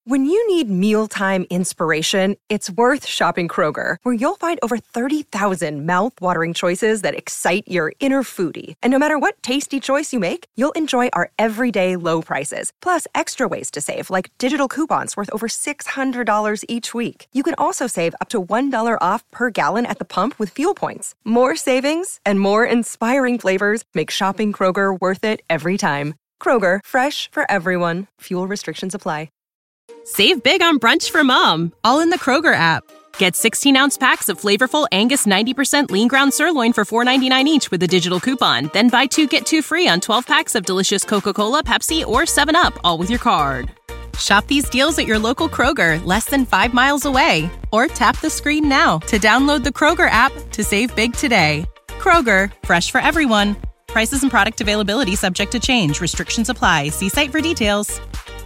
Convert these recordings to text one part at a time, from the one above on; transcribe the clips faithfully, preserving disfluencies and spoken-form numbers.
When you need mealtime inspiration, it's worth shopping Kroger, where you'll find over thirty thousand mouth-watering choices that excite your inner foodie. And no matter what tasty choice you make, you'll enjoy our everyday low prices, plus extra ways to save, like digital coupons worth over six hundred dollars each week. You can also save up to one dollar off per gallon at the pump with fuel points. More savings and more inspiring flavors make shopping Kroger worth it every time. Kroger, fresh for everyone. Fuel restrictions apply. Save big on brunch for mom, all in the Kroger app. Get sixteen-ounce packs of flavorful Angus ninety percent lean ground sirloin for four ninety-nine each with a digital coupon. Then buy two, get two free on twelve packs of delicious Coca-Cola, Pepsi, or seven up, all with your card. Shop these deals at your local Kroger, less than five miles away. Or tap the screen now to download the Kroger app to save big today. Kroger, fresh for everyone. Prices and product availability subject to change. Restrictions apply. See site for details.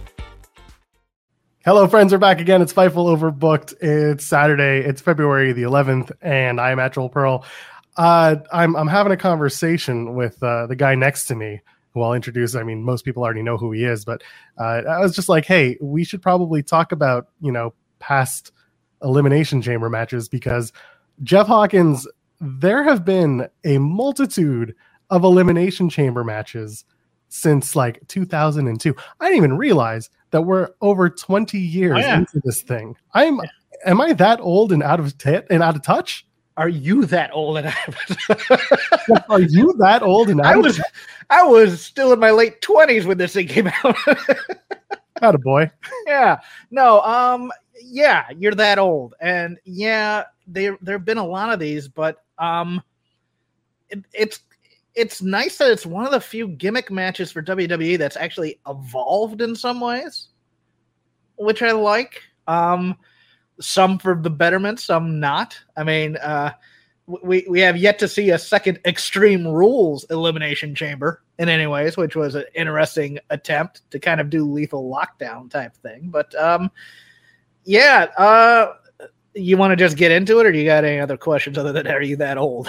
Hello, friends. We're back again. It's Fightful Overbooked. It's Saturday. It's February the eleventh, and I'm at Joel Pearl. Uh, I'm I'm having a conversation with uh, the guy next to me, who I'll introduce. I mean, most people already know who he is, but uh, I was just like, hey, we should probably talk about, you know, past Elimination Chamber matches, because Jeff Hawkins, there have been a multitude of Elimination Chamber matches since like two thousand two. I didn't even realize that we're over twenty years oh, yeah. into this thing. I'm, yeah. Am I that old and out of t- and out of touch? Are you that old and out of Are you that old and out I of was, touch? I was still in my late twenties when this thing came out. Attaboy. Yeah. No, um, yeah, you're that old. And yeah, there there have been a lot of these, but um, it, it's it's nice that it's one of the few gimmick matches for W W E that's actually evolved in some ways, which I like. Um, some for the betterment, some not. I mean, uh, we we have yet to see a second Extreme Rules Elimination Chamber in any ways, which was an interesting attempt to kind of do Lethal Lockdown type thing. But um, yeah, uh, you want to just get into it, or do you got any other questions other than, are you that old?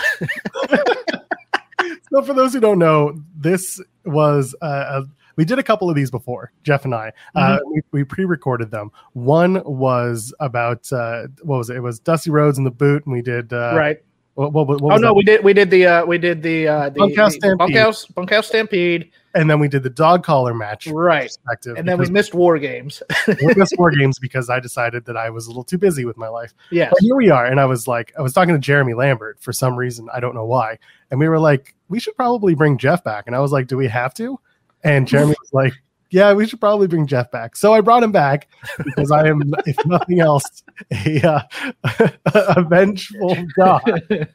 So for those who don't know, this was uh, a, we did a couple of these before, Jeff and I. Mm-hmm. Uh, we, we pre-recorded them. One was about uh, what was it? It was Dusty Rhodes in the boot, and we did uh, right. What, what, what oh no, that? we did we did the uh, we did the uh, the Bunkhouse the Stampede. Bunkhouse, Bunkhouse Stampede, and then we did the dog collar match, right? And then we missed War Games. we missed War Games because I decided that I was a little too busy with my life. Yeah, but here we are, and I was like, I was talking to Jeremy Lambert for some reason, I don't know why, and we were like, we should probably bring Jeff back, and I was like, do we have to? And Jeremy was like, yeah, we should probably bring Jeff back. So I brought him back because I am, if nothing else, a, uh, a vengeful god.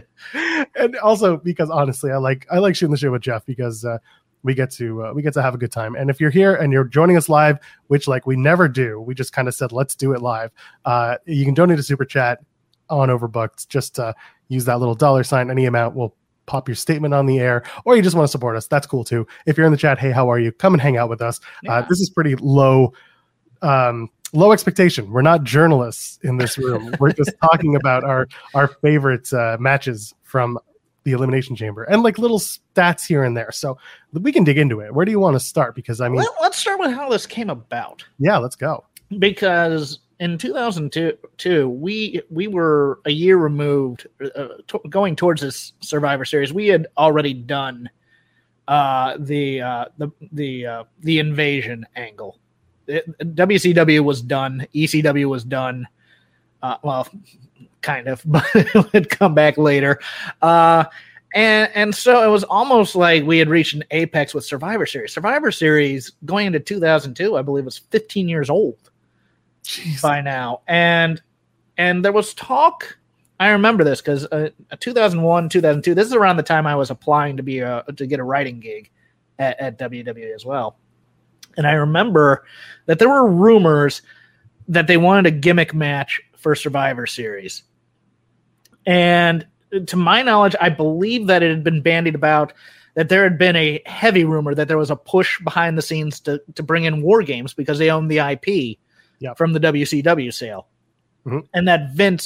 And also because honestly, I like I like shooting the shit with Jeff because uh, we get to uh, we get to have a good time. And if you're here and you're joining us live, which like we never do, we just kind of said let's do it live. Uh, you can donate a super chat on Overbooked. Just uh, use that little dollar sign. Any amount will pop your statement on the air, or you just want to support us, that's cool too. If you're in the chat, hey, how are you? Come and hang out with us. Yeah. Uh, this is pretty low um, low expectation. We're not journalists in this room. We're just talking about our our favorite uh, matches from the Elimination Chamber and like little stats here and there. So we can dig into it. Where do you want to start? Because I mean, Let, let's start with how this came about. Yeah, let's go. Because in two thousand two, we we were a year removed, uh, t- going towards this Survivor Series. We had already done uh, the uh, the the uh, the invasion angle. It, W C W was done. E C W was done. Uh, well, kind of, but it would come back later. Uh, and and so it was almost like we had reached an apex with Survivor Series. Survivor Series going into two thousand two, I believe, was fifteen years old. Jeez. By now, and and there was talk. I remember this because uh, two thousand one, two thousand two. This is around the time I was applying to be a to get a writing gig at, at W W E as well. And I remember that there were rumors that they wanted a gimmick match for Survivor Series. And to my knowledge, I believe that it had been bandied about that there had been a heavy rumor that there was a push behind the scenes to to bring in War Games because they own the I P. Yep. From the W C W sale. Mm-hmm. And that Vince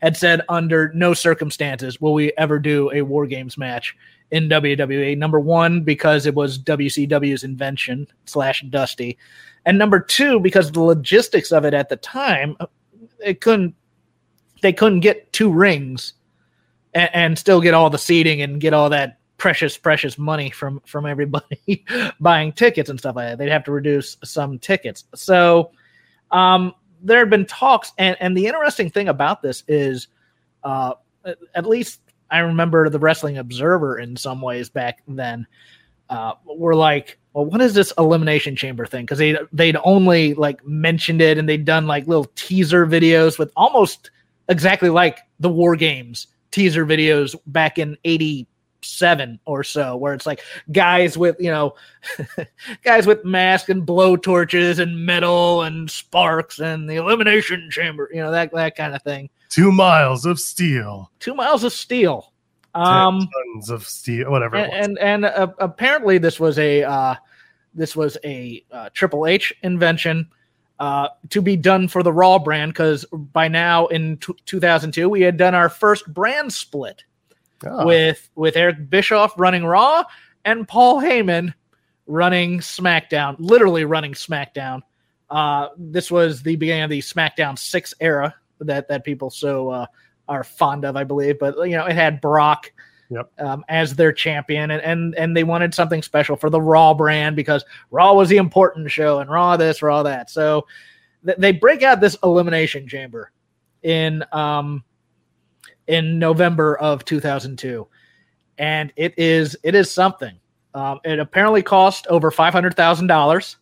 had said under no circumstances will we ever do a War Games match in W W E. Number one, because it was W C W's invention slash Dusty. And number two, because the logistics of it at the time, it couldn't, they couldn't get two rings and, and still get all the seating and get all that precious, precious money from, from everybody buying tickets and stuff like that. They'd have to reduce some tickets. So um, there had been talks. And, and the interesting thing about this is, uh, at least I remember the Wrestling Observer in some ways back then, uh, were like, well, what is this Elimination Chamber thing? Because they they'd only like mentioned it, and they'd done like little teaser videos with almost exactly like the War Games teaser videos back in eighty-seven or so, where it's like guys with, you know, guys with masks and blow torches and metal and sparks and the Elimination Chamber, you know, that that kind of thing. Two miles of steel. Two miles of steel. Ten Um, tons of steel, whatever. and it was. and, and uh, apparently this was a uh, this was a uh, Triple H invention uh, to be done for the Raw brand, because by now in t- two thousand two we had done our first brand split Oh. with with Eric Bischoff running Raw and Paul Heyman running SmackDown, literally running SmackDown. Uh, this was the beginning of the SmackDown six era that that people so uh, are fond of, I believe. But you know, it had Brock Yep. um, as their champion, and, and and they wanted something special for the Raw brand, because Raw was the important show, and Raw this, Raw that. So th- they break out this Elimination Chamber in um in November of two thousand two, and it is it is something. Um, it apparently cost over five hundred thousand dollars,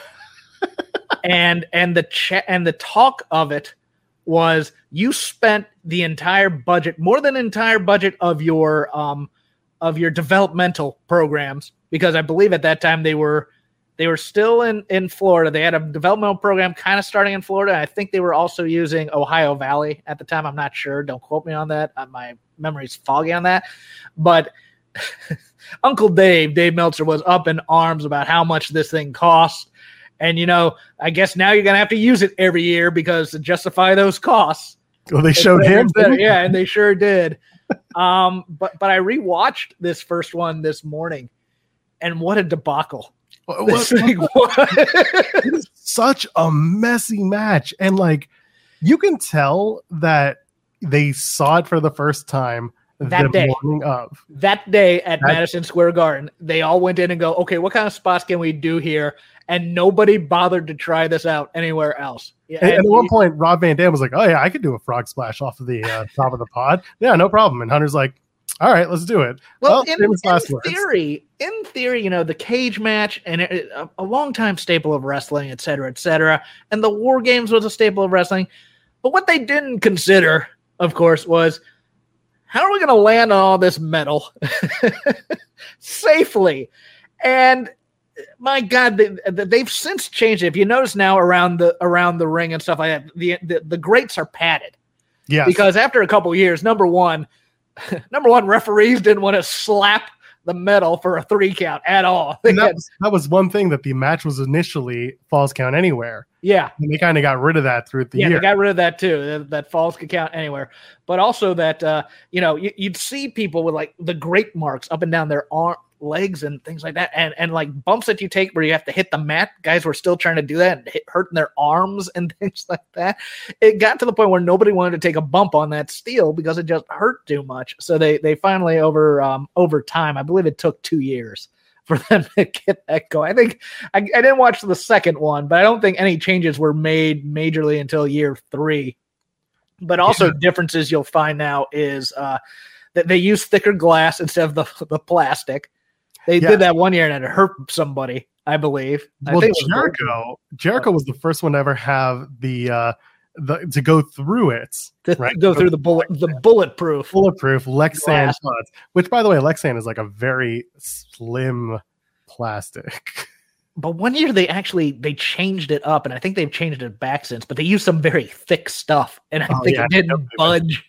and and the cha- and the talk of it was you spent the entire budget, more than entire budget of your um of your developmental programs, because I believe at that time they were they were still in in Florida. They had a developmental program kind of starting in Florida. I think they were also using Ohio Valley at the time. I'm not sure. Don't quote me on that. Uh, my memory's foggy on that. But Uncle Dave, Dave Meltzer, was up in arms about how much this thing cost. And, you know, I guess now you're going to have to use it every year, because to justify those costs. Well, they showed him. Better. Yeah, and they sure did. um, but but I rewatched this first one this morning, and what a debacle. What- This what- thing was. it is such a messy match. And like, you can tell that they saw it for the first time That the day. morning of. That day at That- Madison Square Garden, they all went in and go, okay, what kind of spots can we do here? And nobody bothered to try this out anywhere else. Yeah, And, and and at one we- point, Rob Van Dam was like, "Oh yeah, I could do a frog splash off of the uh, top of the pod. Yeah, no problem." And Hunter's like, "All right, let's do it." Well, in, famous in last words. theory, in theory, you know, the cage match and it, a, a longtime staple of wrestling, et cetera, et cetera, and the War Games was a staple of wrestling. But what they didn't consider, of course, was how are we going to land on all this metal safely? And my God, they, they've since changed it. If you notice now around the around the ring and stuff like that, the the, the grates are padded. Yes. Because after a couple of years, number one, number one, referees didn't want to slap the metal for a three count at all. They And that had- was, that was one thing that the match was initially falls count anywhere. yeah, And they kind of got rid of that through the yeah, year. they got rid of that too. That, that falls could count anywhere, but also that uh, you know you, you'd see people with like the grate marks up and down their arm, legs, and things like that, and and like bumps that you take where you have to hit the mat. Guys were still trying to do that and hit, hurting their arms and things like that. It got to the point where nobody wanted to take a bump on that steel because it just hurt too much. So they they finally over um, over time, I believe it took two years for them to get that going. I think I, I didn't watch the second one, but I don't think any changes were made majorly until year three. But also Yeah. differences you'll find now is uh, that they use thicker glass instead of the, the plastic. They Yeah. did that one year and it hurt somebody, I believe. I Well, think it was Jericho, Jericho was the first one to ever have the uh, the to go through it. to right. go through the bullet, the bulletproof. Bulletproof Lexan Glass. pods, which by the way, Lexan is like a very slim plastic. But one year they actually they changed it up, and I think they've changed it back since. But they used some very thick stuff, and I Oh, think yeah, it didn't definitely. budge.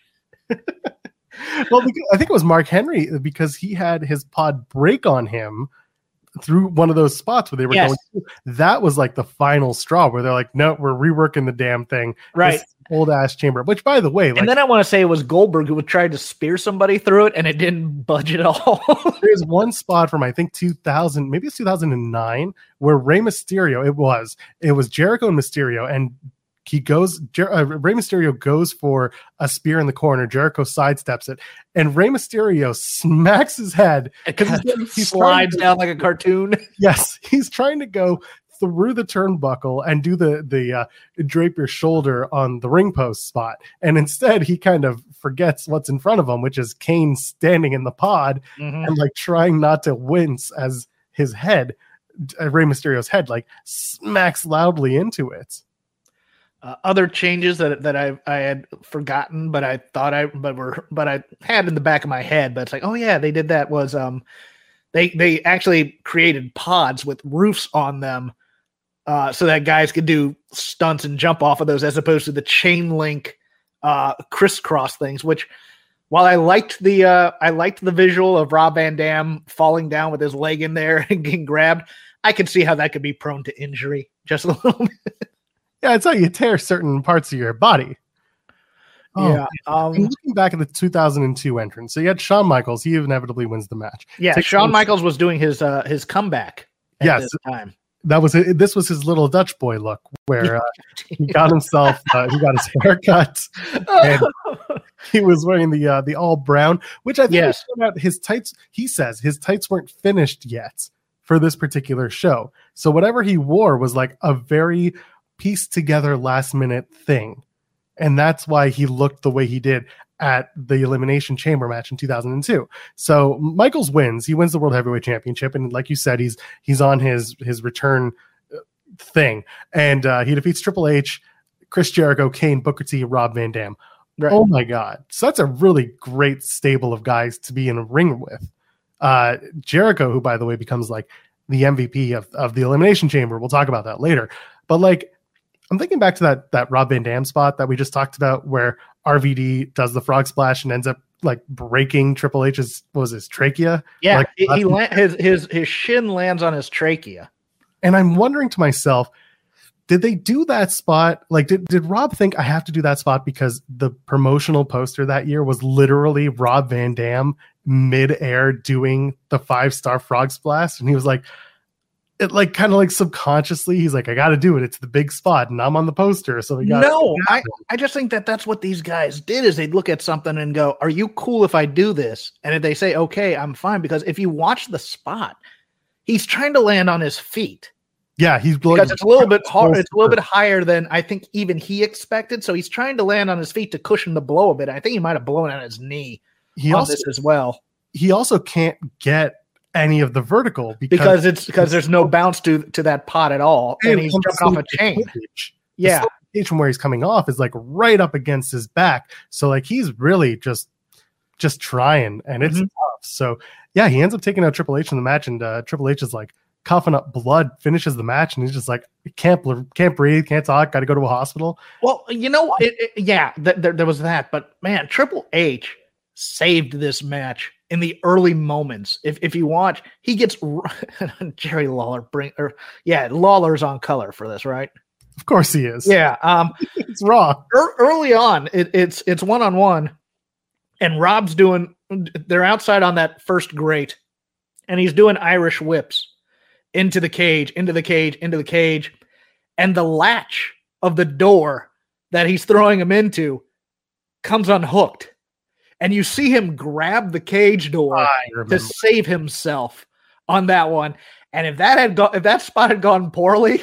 Well, because, I think it was Mark Henry because he had his pod break on him through one of those spots where they were Yes. going through. That was like the final straw where they're like, no, we're reworking the damn thing. Right. Old ass chamber, which by the way, like, And then I want to say it was Goldberg who would try to spear somebody through it, and it didn't budge at all. there's one spot from I think two thousand, maybe it's two thousand nine, where Rey Mysterio, it was, it was Jericho and Mysterio, and he goes, Jer- uh, Rey Mysterio goes for a spear in the corner. Jericho sidesteps it, and Rey Mysterio smacks his head Because he's, he he's slides trying to- down like a cartoon. Yes, he's trying to go through the turnbuckle and do the the uh, drape your shoulder on the ring post spot, and instead he kind of forgets what's in front of him, which is Kane standing in the pod Mhm. and like trying not to wince as his head, uh, Rey Mysterio's head, like smacks loudly into it. Uh, other changes that that I I had forgotten, but I thought I but were but I had in the back of my head. But it's like, oh yeah, they did that. Was um, they they actually created pods with roofs on them, uh, so that guys could do stunts and jump off of those, as opposed to the chain link, uh, crisscross things. Which, while I liked the uh, I liked the visual of Rob Van Dam falling down with his leg in there and getting grabbed, I could see how that could be prone to injury just a little bit. Yeah, it's how you tear certain parts of your body. Oh, Yeah. Um, and looking back at the two thousand two entrance, so you had Shawn Michaels. He inevitably wins the match. Yeah, Takes Shawn place- Michaels was doing his uh, his comeback at Yes. this time. That was it. This was his little Dutch boy look, where uh, he got himself, uh, he got his hair cut. And he was wearing the uh, the all brown, which I think Yes. we found out his tights. He says his tights weren't finished yet for this particular show, so whatever he wore was like a very pieced together last minute thing, and that's why he looked the way he did at the Elimination Chamber match in two thousand two. So Michaels wins. He wins the World Heavyweight Championship, and like you said, he's he's on his his return uh, thing, and uh, he defeats Triple H, Chris Jericho, Kane, Booker T, Rob Van Dam. Right. Oh my God. So that's a really great stable of guys to be in a ring with. Uh, Jericho, who by the way becomes like the M V P of, of the Elimination Chamber. We'll talk about that later. But like, I'm thinking back to that, that Rob Van Dam spot that we just talked about where R V D does the frog splash and ends up like breaking Triple H's, what was his trachea? Yeah, Like, he, he la- his his his shin lands on his trachea. And I'm wondering to myself, did they do that spot? Like, did, did Rob think I have to do that spot because the promotional poster that year was literally Rob Van Dam mid-air doing the five-star frog splash? And he was like, it like kind of like subconsciously, he's like, I got to do it. It's the big spot and I'm on the poster. So we got No, I, I just think that that's what these guys did is they'd look at something and go, are you cool if I do this? And if they say, okay, I'm fine. Because if you watch the spot, he's trying to land on his feet. Yeah, he's Because it's a little bit hard. It's a little bit higher than I think even he expected. So he's trying to land on his feet to cushion the blow a bit. I think he might have blown on his knee He on also this as well. he also can't get any of the vertical because, Because it's because there's no bounce to to that pot at all. And he's on the jumping off a stage chain. footage, the Yeah. stage from where he's coming off is like right up against his back. So like he's really just just trying, and it's Mhm. tough. So yeah, he ends up taking out Triple H in the match, and uh, Triple H is like coughing up blood, finishes the match, and he's just like can't bl- can't breathe, can't talk, got to go to a hospital. Well, you know, it, it, yeah, th- there, there was that, but man, Triple H saved this match in the early moments. If if you watch, he gets Jerry Lawler bring or yeah, Lawler's on color for this, right? Of course he is. Yeah, um, It's Raw. er, early on, it, it's it's one on one, and Rob's doing. They're outside on that first grate, and he's doing Irish whips into the cage, into the cage, into the cage, and the latch of the door that he's throwing him into comes unhooked, and you see him grab the cage door I to remember. save himself on that one. And if that had gone, if that spot had gone poorly,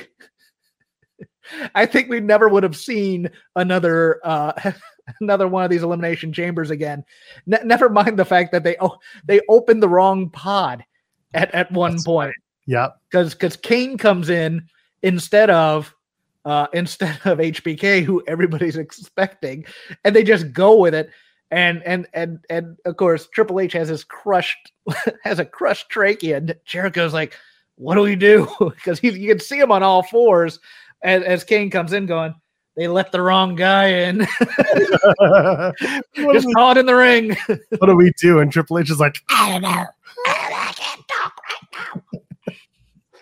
I think we never would have seen another uh, another one of these elimination chambers again. Ne- never mind the fact that they oh, they opened the wrong pod at, at one That's point Yeah. because because Kane comes in instead of uh, instead of H B K, who everybody's expecting, and they just go with it. And and and and of course, Triple H has his crushed has a crushed trachea, and Jericho's like, "What do we do?" Because you can see him on all fours as, as Kane comes in, going, "They let the wrong guy in. what, do Just we, call it in the ring." what do we do? And Triple H is like, I don't know. I can't talk right now.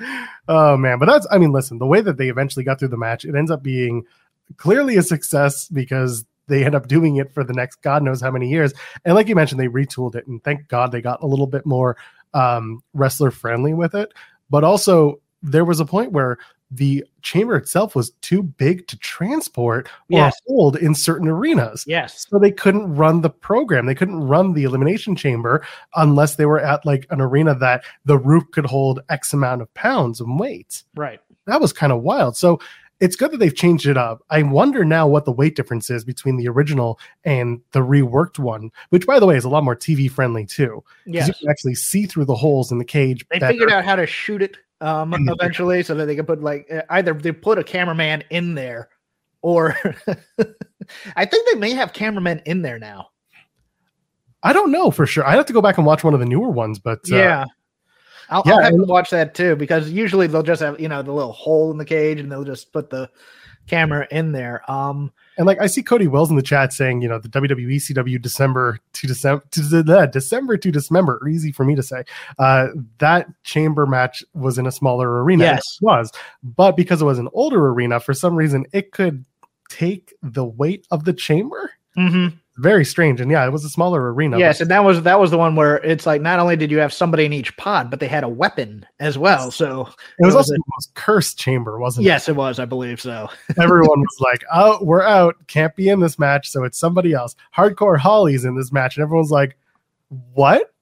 Oh man, but that's I mean, listen, the way that they eventually got through the match, it ends up being clearly a success because they end up doing it for the next God knows how many years. And like you mentioned, they retooled it, and thank God they got a little bit more um, wrestler friendly with it. But also, there was a point where the chamber itself was too big to transport or Yes. hold in certain arenas. Yes. So they couldn't run the program. They couldn't run the elimination chamber unless they were at like an arena that the roof could hold X amount of pounds of weight. Right. That was kind of wild. So it's good that they've changed it up. I wonder now what the weight difference is between the original and the reworked one, which, by the way, is a lot more T V friendly too. Because Yes. you can actually see through the holes in the cage. They better. figured out how to shoot it um, And- eventually so that they could put like uh, either they put a cameraman in there or I think they may have cameramen in there now. I don't know for sure. I have to go back and watch one of the newer ones, but uh, Yeah. I'll, Yeah, I'll have and- to watch that too because usually they'll just have, you know, the little hole in the cage and they'll just put the camera in there. Um, And like I see Cody Wells in the chat saying, you know, the W W E C W December to December to the December to December, easy for me to say. Uh, that chamber match was in a smaller arena. Yes. It was, but because it was an older arena, for some reason it could take the weight of the chamber. mhm. Very strange, and yeah, it was a smaller arena. Yes, but and that was that was the one where it's like not only did you have somebody in each pod, but they had a weapon as well. So it was it was also a- the most cursed chamber, wasn't yes, it was. I believe so. it? Everyone was like, "Oh, we're out, can't be in this match," so it's somebody else. Hardcore Holly's in this match, and everyone's like, "What?"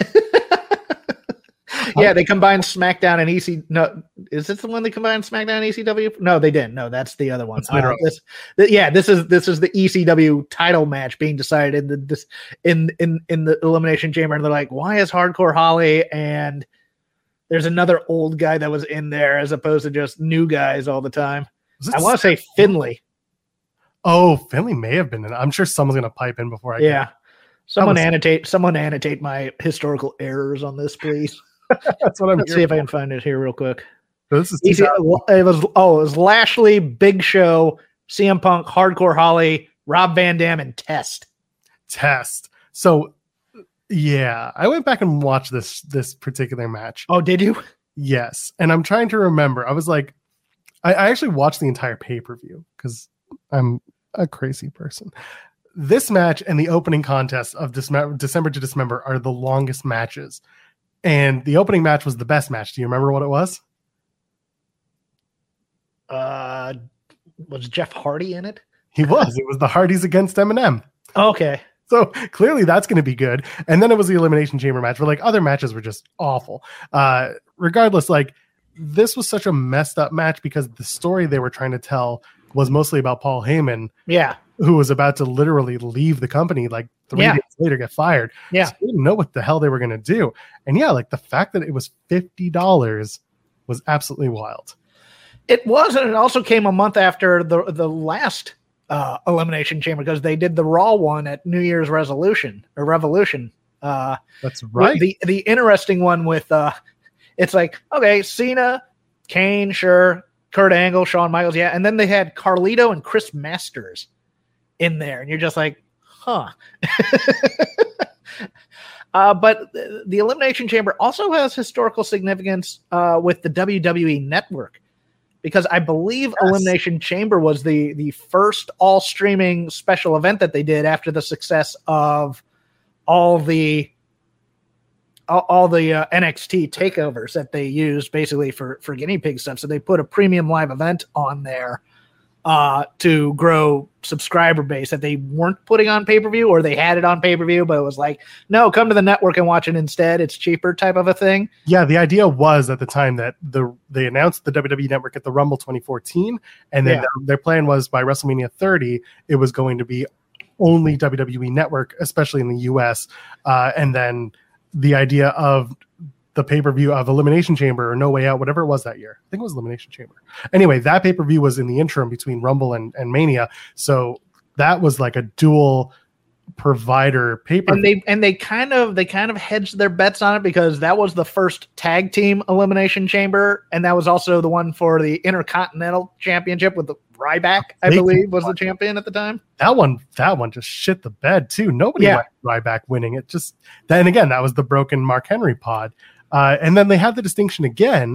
Yeah, they combined SmackDown and E C. No, is this the one they combined SmackDown and E C W? No, they didn't. No, that's the other one. That's later Uh, on. this, th- yeah, this is this is the E C W title match being decided in the this in in in the Elimination Chamber, and they're like, why is Hardcore Holly and there's another old guy that was in there as opposed to just new guys all the time. Was it I want to say Finley. Oh, Finley may have been in. I'm sure someone's gonna pipe in before I. get Yeah. Someone was- annotate someone annotate my historical errors on this, please. it. That's what I'm. Let's here see if I for. can find it here real quick. So this is Easy, two thousand it was oh, it was Lashley, Big Show, C M Punk, Hardcore Holly, Rob Van Dam, and Test. test. So yeah, I went back and watched this this particular match. Oh, did you? Yes, and I'm trying to remember. I was like, I, I actually watched the entire pay per view because I'm a crazy person. This match and the opening contest of December, December to December are the longest matches, and the opening match was the best match. Do you remember what it was? Uh, was Jeff Hardy in it? He was. It was the Hardys against Eminem. Okay. So clearly that's going to be good. And then it was the Elimination Chamber match where like other matches were just awful. Uh, regardless, like this was such a messed up match because the story they were trying to tell was mostly about Paul Heyman, Yeah. who was about to literally leave the company like three Yeah. days later, get fired. Yeah. So they didn't know what the hell they were going to do. And yeah, like the fact that it was fifty dollars was absolutely wild. It was, and it also came a month after the the last uh, Elimination Chamber because they did the Raw one at New Year's Resolution or Revolution. Uh, That's right. The the interesting one with uh, it's like okay, Cena, Kane, sure, Kurt Angle, Shawn Michaels, yeah, and then they had Carlito and Chris Masters in there, and you're just like, huh. uh, but the, the Elimination Chamber also has historical significance uh, with the W W E Network. Because I believe Yes. Elimination Chamber was the the first all streaming special event that they did after the success of all the all, all the uh, N X T takeovers that they used basically for for guinea pig stuff. So they put a premium live event on there uh, to grow subscriber base that they weren't putting on pay per view, or they had it on pay per view, but it was like, no, come to the network and watch it instead. It's cheaper, type of a thing. Yeah, the idea was at the time that the they announced the W W E Network at the Rumble twenty fourteen, and then Yeah. their, their plan was by WrestleMania thirty, it was going to be only W W E Network, especially in the U S. Uh, and then the idea of the pay-per-view of Elimination Chamber or No Way Out, whatever it was that year. I think it was Elimination Chamber. Anyway, that pay-per-view was in the interim between Rumble and, and Mania. So that was like a dual provider pay-per-view. And they and they kind of they kind of hedged their bets on it because that was the first tag team Elimination Chamber, and that was also the one for the Intercontinental Championship with the Ryback, I They- believe, was the champion at the time. that one that one just shit the bed too. Nobody Yeah. liked Ryback winning. It just then again that was the broken Mark Henry pod, uh, and then they had the distinction again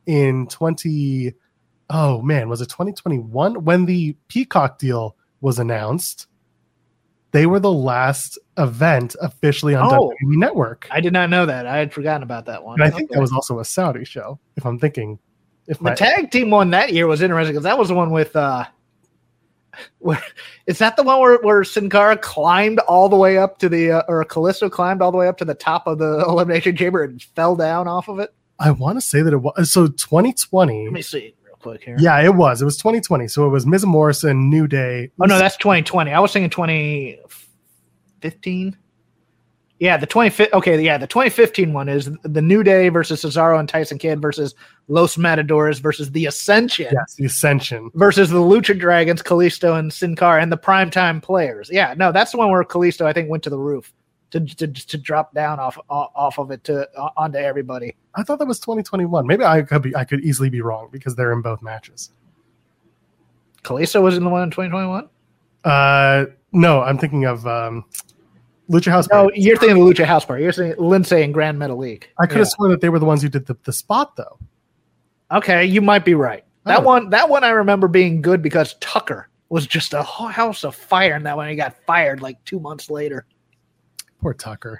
in twenty. Oh man, was it twenty twenty-one when the Peacock deal was announced? They were the last event officially on Oh. W W E Network. I did not know that. I had forgotten about that one. And I think Okay. that was also a Saudi show, if I'm thinking. If The my, tag team one that year was interesting because that was the one with. Uh, where, is that the one where, where Sin Cara climbed all the way up to the, uh, or Kalisto climbed all the way up to the top of the Elimination Chamber and fell down off of it? I want to say that it was so twenty twenty. Let me see real quick here. Yeah, it was. It was twenty twenty. So it was Miz Morrison, New Day. Oh no, that's twenty twenty. I was thinking twenty fifteen. Yeah, the twenty. Okay, yeah, the twenty fifteen one is the New Day versus Cesaro and Tyson Kidd versus Los Matadores versus the Ascension. Yes, the Ascension. Versus the Lucha Dragons, Kalisto and Sin Cara, and the Primetime Players. Yeah, no, that's the one where Kalisto, I think, went to the roof to to, to drop down off off of it to uh, onto everybody. I thought that was twenty twenty-one. Maybe I could be. I could easily be wrong because they're in both matches. Kalisto was in the one in twenty twenty-one. Uh, no, I'm thinking of um, Lucha House No, Party. you're thinking of the Lucha House Party. You're thinking Lindsay and Grand Metalik. I could have sworn that they were the ones who did the, the spot though. Okay, you might be right. That Oh. one, that one, I remember being good because Tucker was just a whole house of fire in that one. He got fired like two months later. Poor Tucker.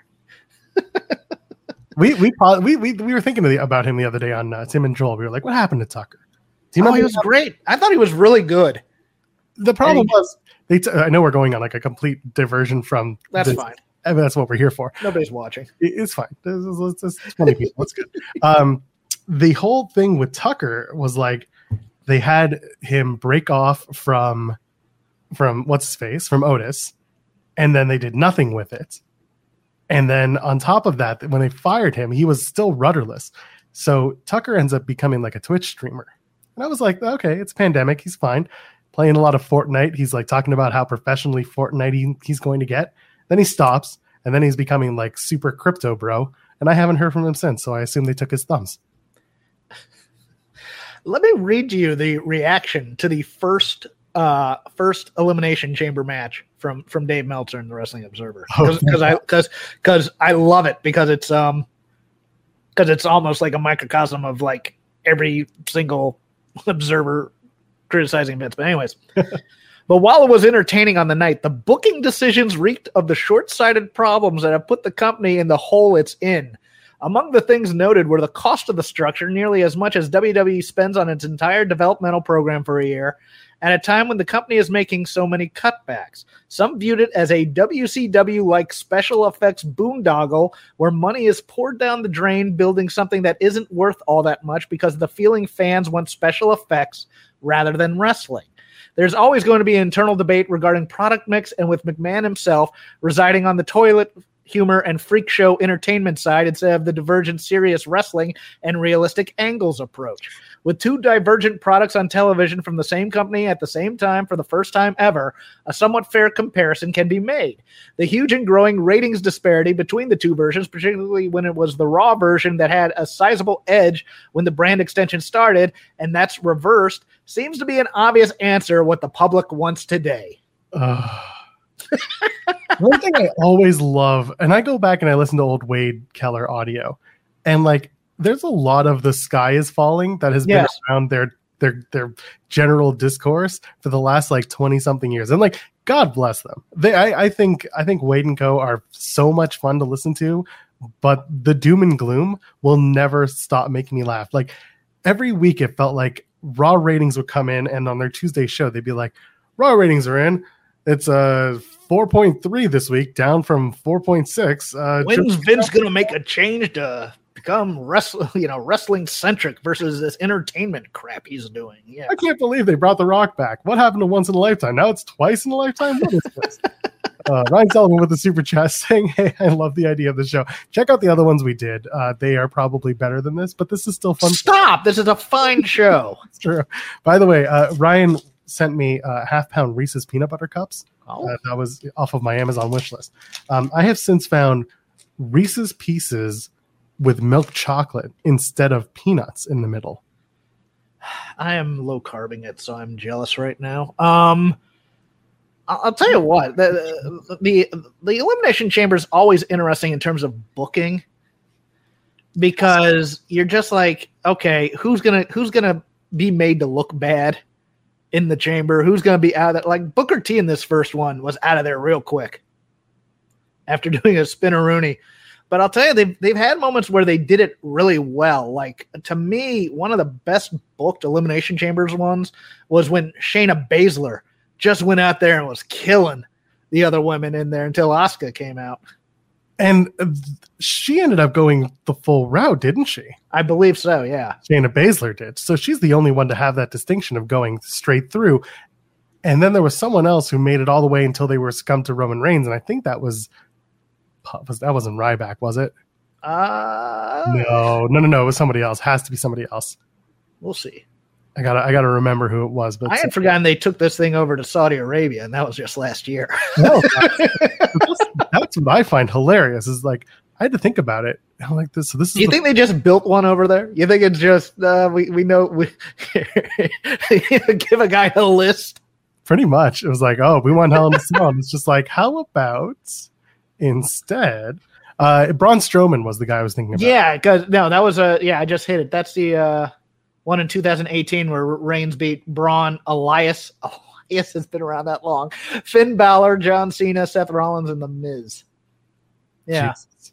we, we we we we were thinking about him the other day on uh, Tim and Joel. We were like, "What happened to Tucker?" Do Oh, he what was happened? great. I thought he was really good. The problem And he- was they. T- I know we're going on like a complete diversion from. That's this. fine. I mean, that's what we're here for. Nobody's watching. It- It's fine. There's, there's, there's twenty people. It's good. Um, the whole thing with Tucker was like they had him break off from from what's his face from Otis, and then they did nothing with it. And then on top of that, when they fired him, he was still rudderless. So Tucker ends up becoming like a Twitch streamer. And I was like, okay, it's pandemic. He's fine. Playing a lot of Fortnite. He's like talking about how professionally Fortnite he, he's going to get. Then he stops, and then he's becoming like super crypto bro. And I haven't heard from him since, so I assume they took his thumbs. Let me read to you the reaction to the first uh, first Elimination Chamber match from from Dave Meltzer in the Wrestling Observer Oh, because I because because I love it because it's um because it's almost like a microcosm of like every single observer criticizing Vince. But anyways. But while it was entertaining on the night, the booking decisions reeked of the short-sighted problems that have put the company in the hole it's in. Among the things noted were the cost of the structure, nearly as much as W W E spends on its entire developmental program for a year, at a time when the company is making so many cutbacks. Some viewed it as a W C W-like special effects boondoggle where money is poured down the drain building something that isn't worth all that much because the feeling fans want special effects rather than wrestling. There's always going to be an internal debate regarding product mix, and with McMahon himself residing on the toilet humor and freak show entertainment side instead of the divergent serious wrestling and realistic angles approach. With two divergent products on television from the same company at the same time for the first time ever, a somewhat fair comparison can be made. The huge and growing ratings disparity between the two versions, particularly when it was the Raw version that had a sizable edge when the brand extension started, and that's reversed, seems to be an obvious answer what the public wants today. Uh, one thing I always love, and I go back and I listen to old Wade Keller audio, and like there's a lot of the sky is falling that has Yes. been around their their their general discourse for the last like twenty something years, and like God bless them. They I, I think I think Wade and Co are so much fun to listen to, but the doom and gloom will never stop making me laugh. Like every week it felt like Raw ratings would come in, and on their Tuesday show they'd be like, Raw ratings are in. It's a uh, four point three this week, down from four point six. Uh, When's just- Vince going to make a change to become wrestling, you know, wrestling centric versus this entertainment crap he's doing? Yeah. I can't believe they brought The Rock back. What happened to once in a lifetime? Now it's twice in a lifetime? What is this? uh, Ryan Sullivan with the super chat saying, hey, I love the idea of the show. Check out the other ones we did. Uh, they are probably better than this, but this is still fun. Stop. This is a fine show. It's true. By the way, uh, Ryan sent me uh, half pound Reese's peanut butter cups. Oh. Uh, that was off of my Amazon wish list. Um, I have since found Reese's Pieces with milk chocolate instead of peanuts in the middle. I am low carbing it, so I'm jealous right now. Um, I'll, I'll tell you what, the, the the Elimination Chamber is always interesting in terms of booking. because you're just like, okay, who's gonna who's gonna be made to look bad in the chamber? Who's gonna be out of that? Like Booker T in this first one was out of there real quick after doing a spinneroonie. But I'll tell you, they've they've had moments where they did it really well. Like, to me, one of the best booked Elimination Chambers ones was when Shayna Baszler just went out there and was killing the other women in there until Asuka came out. And she ended up going the full route, didn't she? I believe so, yeah. Shayna Baszler did. So she's the only one to have that distinction of going straight through. And then there was someone else who made it all the way until they were succumbed to Roman Reigns. And I think that was, was that wasn't Ryback, was it? Uh, no, no, no, no. It was somebody else. Has to be somebody else. We'll see. I gotta, I gotta remember who it was. But I had forgotten they took this thing over to Saudi Arabia, and that was just last year. No, that's, that's what I find hilarious. Is like I had to think about it. I'm like this. So this is. Do you the, think they just built one over there? You think it's just uh, we we know we give a guy a list? Pretty much, it was like, oh, we want Hell in a Cell. It's just like, how about instead? Uh, Braun Strowman was the guy I was thinking about. Yeah, because no, that was a yeah. I just hit it. That's the. Uh, One in two thousand eighteen where Reigns beat Braun, Elias. Elias has been around that long. Finn Balor, John Cena, Seth Rollins, and The Miz. Yeah. Jesus.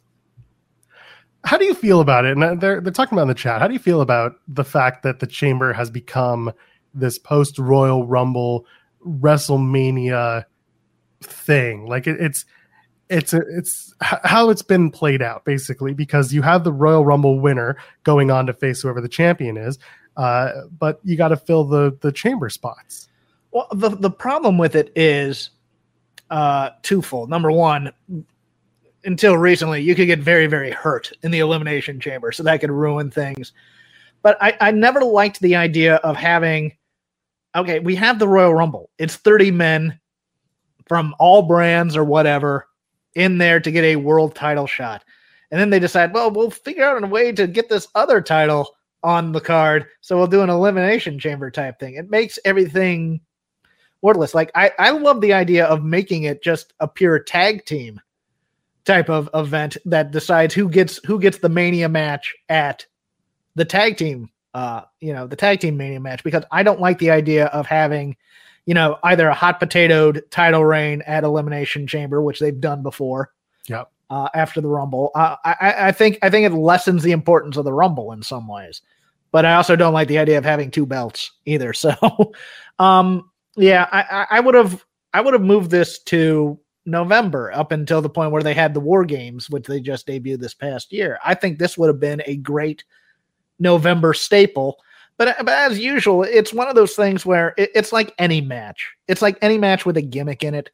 How do you feel about it? And they're, they're talking about in the chat. How do you feel about the fact that the Chamber has become this post-Royal Rumble WrestleMania thing? Like it, it's it's it's how it's been played out, basically, because you have the Royal Rumble winner going on to face whoever the champion is. Uh, but you got to fill the the chamber spots. Well, the the problem with it is uh, twofold. Number one, until recently, you could get very, very hurt in the Elimination Chamber, so that could ruin things. But I, I never liked the idea of having, okay, we have the Royal Rumble. It's thirty men from all brands or whatever in there to get a world title shot. And then they decide, well, we'll figure out a way to get this other title on the card, so we'll do an Elimination Chamber type thing. It makes everything wordless. Like I, I love the idea of making it just a pure tag team type of event that decides who gets who gets the Mania match at the tag team, uh, you know, the tag team Mania match, because I don't like the idea of having, you know, either a hot potatoed title reign at Elimination Chamber, which they've done before. Yep. Uh, after the Rumble, uh, I, I think I think it lessens the importance of the Rumble in some ways, but I also don't like the idea of having two belts either. So, um, yeah, I, I would have I would have moved this to November up until the point where they had the War Games, which they just debuted this past year. I think this would have been a great November staple. But, but as usual, it's one of those things where it, it's like any match. It's like any match with a gimmick in it.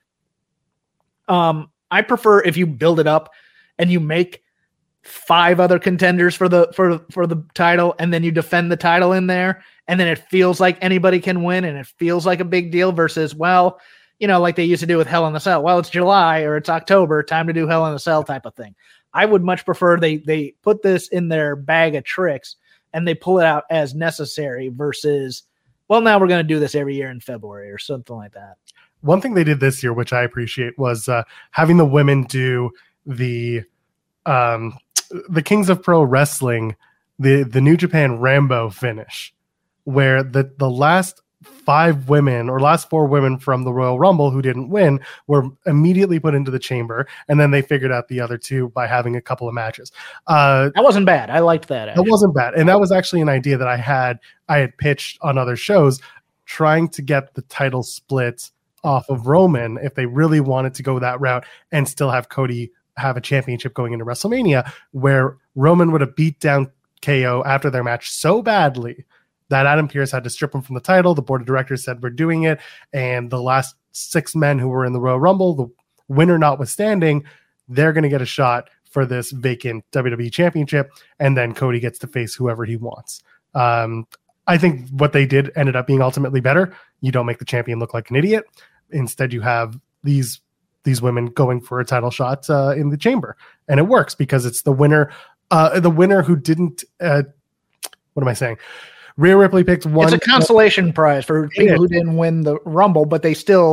Um. I prefer if you build it up and you make five other contenders for the for for the title, and then you defend the title in there, and then it feels like anybody can win, and it feels like a big deal. Versus, well, you know, like they used to do with Hell in a Cell. Well, it's July or it's October, time to do Hell in a Cell type of thing. I would much prefer they they put this in their bag of tricks and they pull it out as necessary. Versus, well, now we're going to do this every year in February or something like that. One thing they did this year, which I appreciate, was uh, having the women do the um, the Kings of Pro Wrestling, the the New Japan Rambo finish, where the the last five women or last four women from the Royal Rumble who didn't win were immediately put into the chamber, and then they figured out the other two by having a couple of matches. Uh, that wasn't bad. I liked that. Actually. That wasn't bad, and that was actually an idea that I had I had pitched on other shows, trying to get the title split off of Roman if they really wanted to go that route and still have Cody have a championship going into WrestleMania, where Roman would have beat down K O after their match so badly that Adam Pearce had to strip him from the title. The board of directors said, we're doing it. And the last six men who were in the Royal Rumble, the winner notwithstanding, they're going to get a shot for this vacant W W E championship. And then Cody gets to face whoever he wants. Um, I think what they did ended up being ultimately better. You don't make the champion look like an idiot. Instead, you have these these women going for a title shot uh, in the chamber, and it works because it's the winner, uh, the winner who didn't. Uh, what am I saying? Rhea Ripley picked one. It's a consolation prize for people who didn't win the Rumble, but they still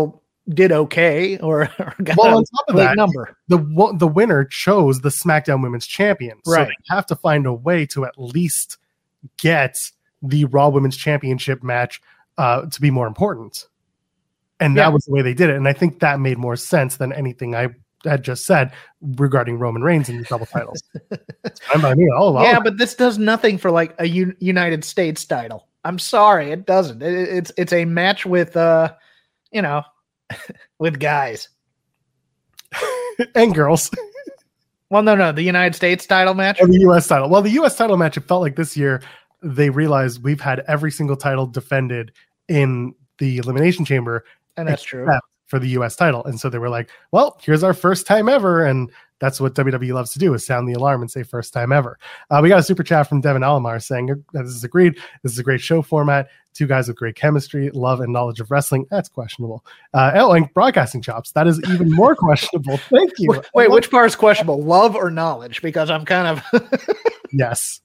did okay or, or got well, a on top of late that, number. the the winner chose the SmackDown Women's Champion, so Right. they have to find a way to at least get the Raw Women's Championship match uh, to be more important. And that Yeah. was the way they did it, and I think that made more sense than anything I had just said regarding Roman Reigns and the double titles. It's fine by me. Oh, well. Yeah, but this does nothing for like a U- United States title. I'm sorry, it doesn't. It, it's it's a match with uh, you know, with guys. and girls. Well, no, no, the United States title match. And the U S title. Well, the U S title match, it felt like this year they realized we've had every single title defended in the Elimination Chamber. And that's true. except for the U S title. And so they were like, well, here's our first time ever. And that's what W W E loves to do, is sound the alarm and say first time ever. Uh, we got a super chat from Devin Alamar saying that this is agreed. This is a great show format. Two guys with great chemistry, love, and knowledge of wrestling. That's questionable. Uh, oh, and broadcasting chops. That is even more questionable. Thank you. Wait, wait, which part is questionable? Love or knowledge? Because I'm kind of Yes.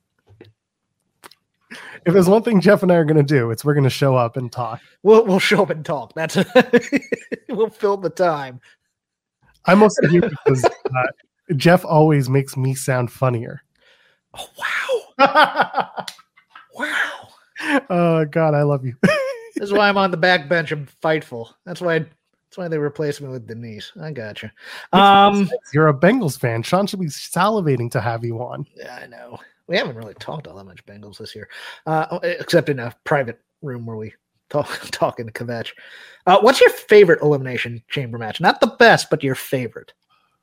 If there's one thing Jeff and I are going to do, it's we're going to show up and talk. we'll we'll show up and talk. That's we'll fill the time. I'm mostly here because uh, Jeff always makes me sound funnier. Oh, wow. Wow. Oh God, I love you. This is why I'm on the back bench of Fightful. That's why that's why they replaced me with Denise. I got you. Um, You're a Bengals fan. Sean should be salivating to have you on. yeah, I know. We haven't really talked all that much Bengals this year, uh, except in a private room where we talk talking to Kvetch. Uh, what's your favorite Elimination Chamber match? Not the best, but your favorite.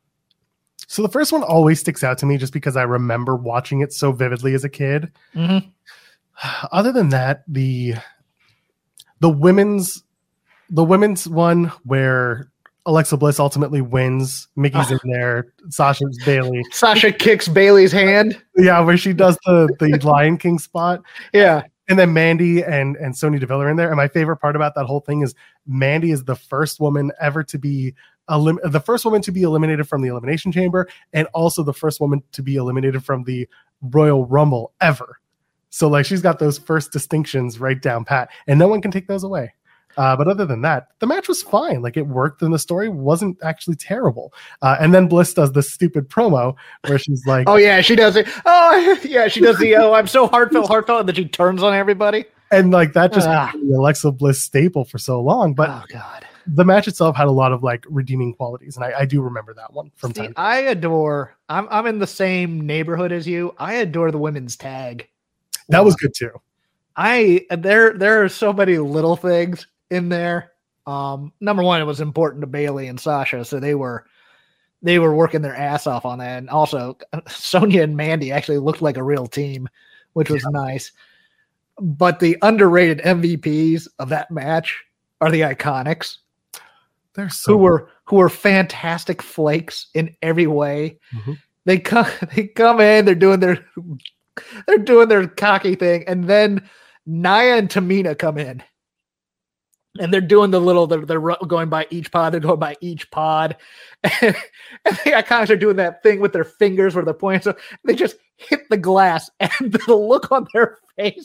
So the first one always sticks out to me just because I remember watching it so vividly as a kid. Mm-hmm. Other than that, the the women's the women's one where Alexa Bliss ultimately wins. Mickey's in there. Sasha's Bailey. Sasha kicks Bailey's hand. Yeah, where she does the the Lion King spot. Yeah. And then Mandy and, and Sonya Deville are in there. And my favorite part about that whole thing is Mandy is the first woman ever to be elim- the first woman to be eliminated from the Elimination Chamber, and also the first woman to be eliminated from the Royal Rumble ever. So like she's got those first distinctions right down pat, and no one can take those away. Uh, but other than that, the match was fine. Like it worked, and the story wasn't actually terrible. Uh, and then Bliss does this stupid promo where she's like, "Oh yeah, she does it. Oh yeah, she does the oh I'm so heartfelt, heartfelt," and then she turns on everybody. and like that just Ah. became the Alexa Bliss staple for so long. But Oh god, the match itself had a lot of like redeeming qualities, and I, I do remember that one from See, time. to I adore. I'm I'm in the same neighborhood as you. I adore the women's tag. That was good too. I there there are so many little things in there. Um, number one, it was important to Bailey and Sasha, so they were they were working their ass off on that. And also, Sonya and Mandy actually looked like a real team, which was yeah. nice. But the underrated M V Ps of that match are the Iconics. They're so who were who were fantastic flakes in every way. Mm-hmm. They come they come in, they're doing their they're doing their cocky thing, and then Nia and Tamina come in. And they're doing the little, they're, they're going by each pod. They're going by each pod. And, and the Iconics are doing that thing with their fingers where they're pointing. So they just hit the glass, and the look on their face.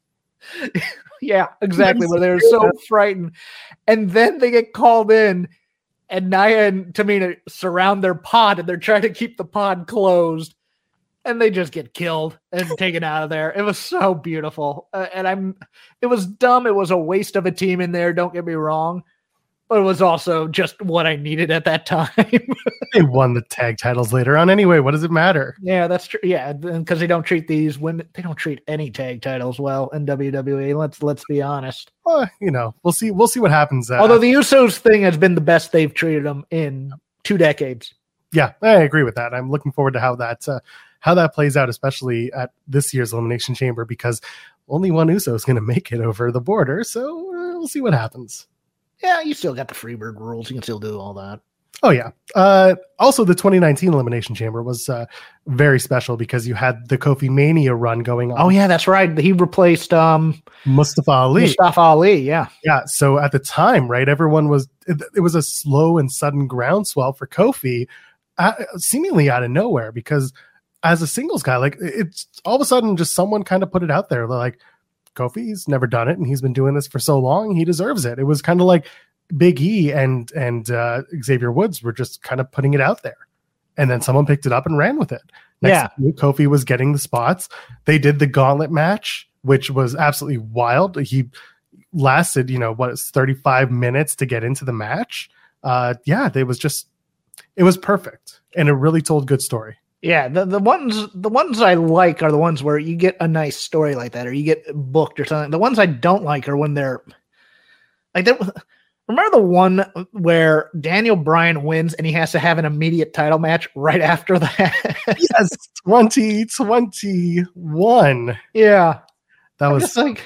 Yeah, exactly. Where they're so frightened. And then they get called in, and Nia and Tamina surround their pod, and they're trying to keep the pod closed. And they just get killed and taken out of there. It was so beautiful. Uh, and I'm, it was dumb. It was a waste of a team in there. Don't get me wrong. But it was also just what I needed at that time. They won the tag titles later on anyway. What does it matter? Yeah, that's true. Yeah. Because they don't treat these women, they don't treat any tag titles well in W W E. Let's, let's be honest. Well, you know, we'll see. We'll see what happens. Uh, Although the Usos thing has been the best they've treated them in two decades. Yeah, I agree with that. I'm looking forward to how that, uh, how that plays out, especially at this year's Elimination Chamber, because only one Uso is going to make it over the border. So uh, we'll see what happens. Yeah, you still got the Freebird rules. You can still do all that. Oh, yeah. Uh, also, the twenty nineteen Elimination Chamber was uh, very special because you had the Kofi Mania run going on. Oh, yeah, that's right. He replaced um, Mustafa Ali. Mustafa Ali, yeah. Yeah, so at the time, right, everyone was, it, it was a slow and sudden groundswell for Kofi, uh, seemingly out of nowhere, because as a singles guy, like it's all of a sudden just someone kind of put it out there. They're like, Kofi's never done it, and he's been doing this for so long. He deserves it. It was kind of like Big E and and uh, Xavier Woods were just kind of putting it out there, and then someone picked it up and ran with it. Next Yeah, thing, Kofi was getting the spots. They did the gauntlet match, which was absolutely wild. He lasted, you know, what is thirty-five minutes to get into the match. Uh, yeah, it was just, it was perfect, and it really told good story. yeah. The the ones the ones I like are the ones where you get a nice story like that, or you get booked or something. The ones I don't like are when they're like that. Remember the one where Daniel Bryan wins and he has to have an immediate title match right after that? Yes, twenty twenty-one. Yeah, That I'm was just like,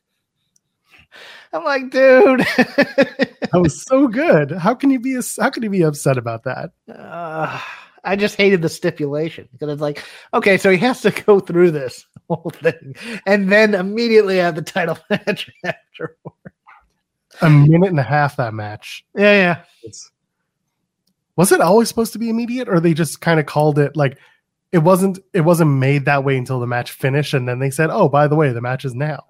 I'm like, dude. that was so good. How can you be how can you be upset about that? uh, I just hated the stipulation because it's like, okay, so he has to go through this whole thing and then immediately have the title match afterward. A minute and a half that match. Yeah, yeah. It's, was it always supposed to be immediate, or they just kind of called it like it wasn't it wasn't made that way until the match finished, and then they said, oh, by the way, the match is now.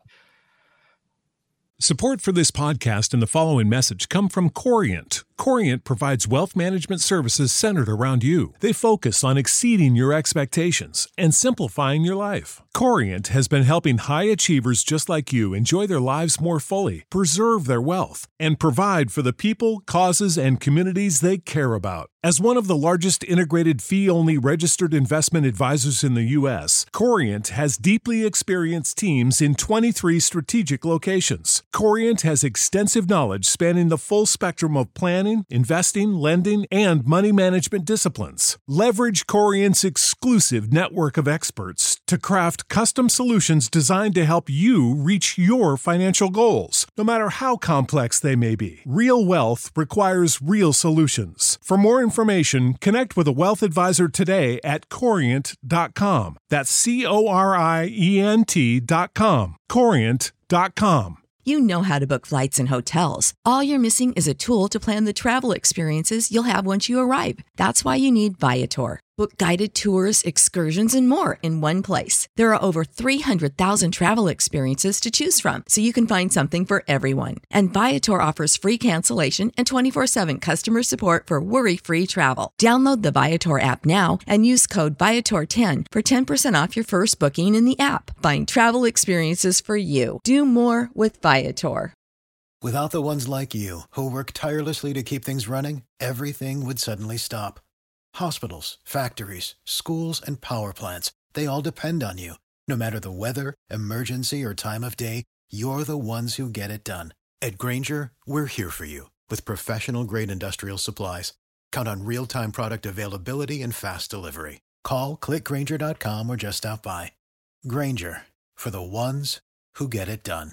Support for this podcast and the following message come from Corient. Corient provides wealth management services centered around you. They focus on exceeding your expectations and simplifying your life. Corient has been helping high achievers just like you enjoy their lives more fully, preserve their wealth, and provide for the people, causes, and communities they care about. As one of the largest integrated fee-only registered investment advisors in the U S, Corient has deeply experienced teams in twenty-three strategic locations. Corient has extensive knowledge spanning the full spectrum of planning, investing, lending, and money management disciplines. Leverage Corient's exclusive network of experts to craft custom solutions designed to help you reach your financial goals, no matter how complex they may be. Real wealth requires real solutions. For more information, connect with a wealth advisor today at corient dot com. That's C O R I E N T dot com. corient dot com. You know how to book flights and hotels. All you're missing is a tool to plan the travel experiences you'll have once you arrive. That's why you need Viator. Book guided tours, excursions, and more in one place. There are over three hundred thousand travel experiences to choose from, so you can find something for everyone. And Viator offers free cancellation and twenty-four seven customer support for worry-free travel. Download the Viator app now and use code Viator ten for ten percent off your first booking in the app. Find travel experiences for you. Do more with Viator. Without the ones like you, who work tirelessly to keep things running, everything would suddenly stop. Hospitals, factories, schools, and power plants, they all depend on you. No matter the weather, emergency, or time of day, you're the ones who get it done. At Grainger, we're here for you with professional-grade industrial supplies. Count on real-time product availability and fast delivery. Call, click Grainger dot com, or just stop by. Grainger, for the ones who get it done.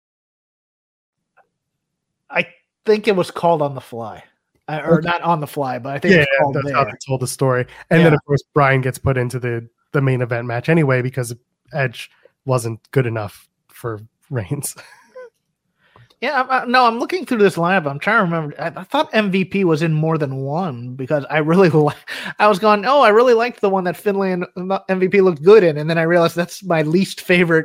I think it was called On the Fly. Uh, or not On the Fly, but I think Yeah, it's called that's there. how they told the story. And Yeah. then, of course, Brian gets put into the, the main event match anyway because Edge wasn't good enough for Reigns. Yeah, I, I, no, I'm looking through this lineup. I'm trying to remember. I, I thought M V P was in more than one because I really, li- I was going, oh, I really liked the one that Finlay and M V P looked good in, and then I realized that's my least favorite,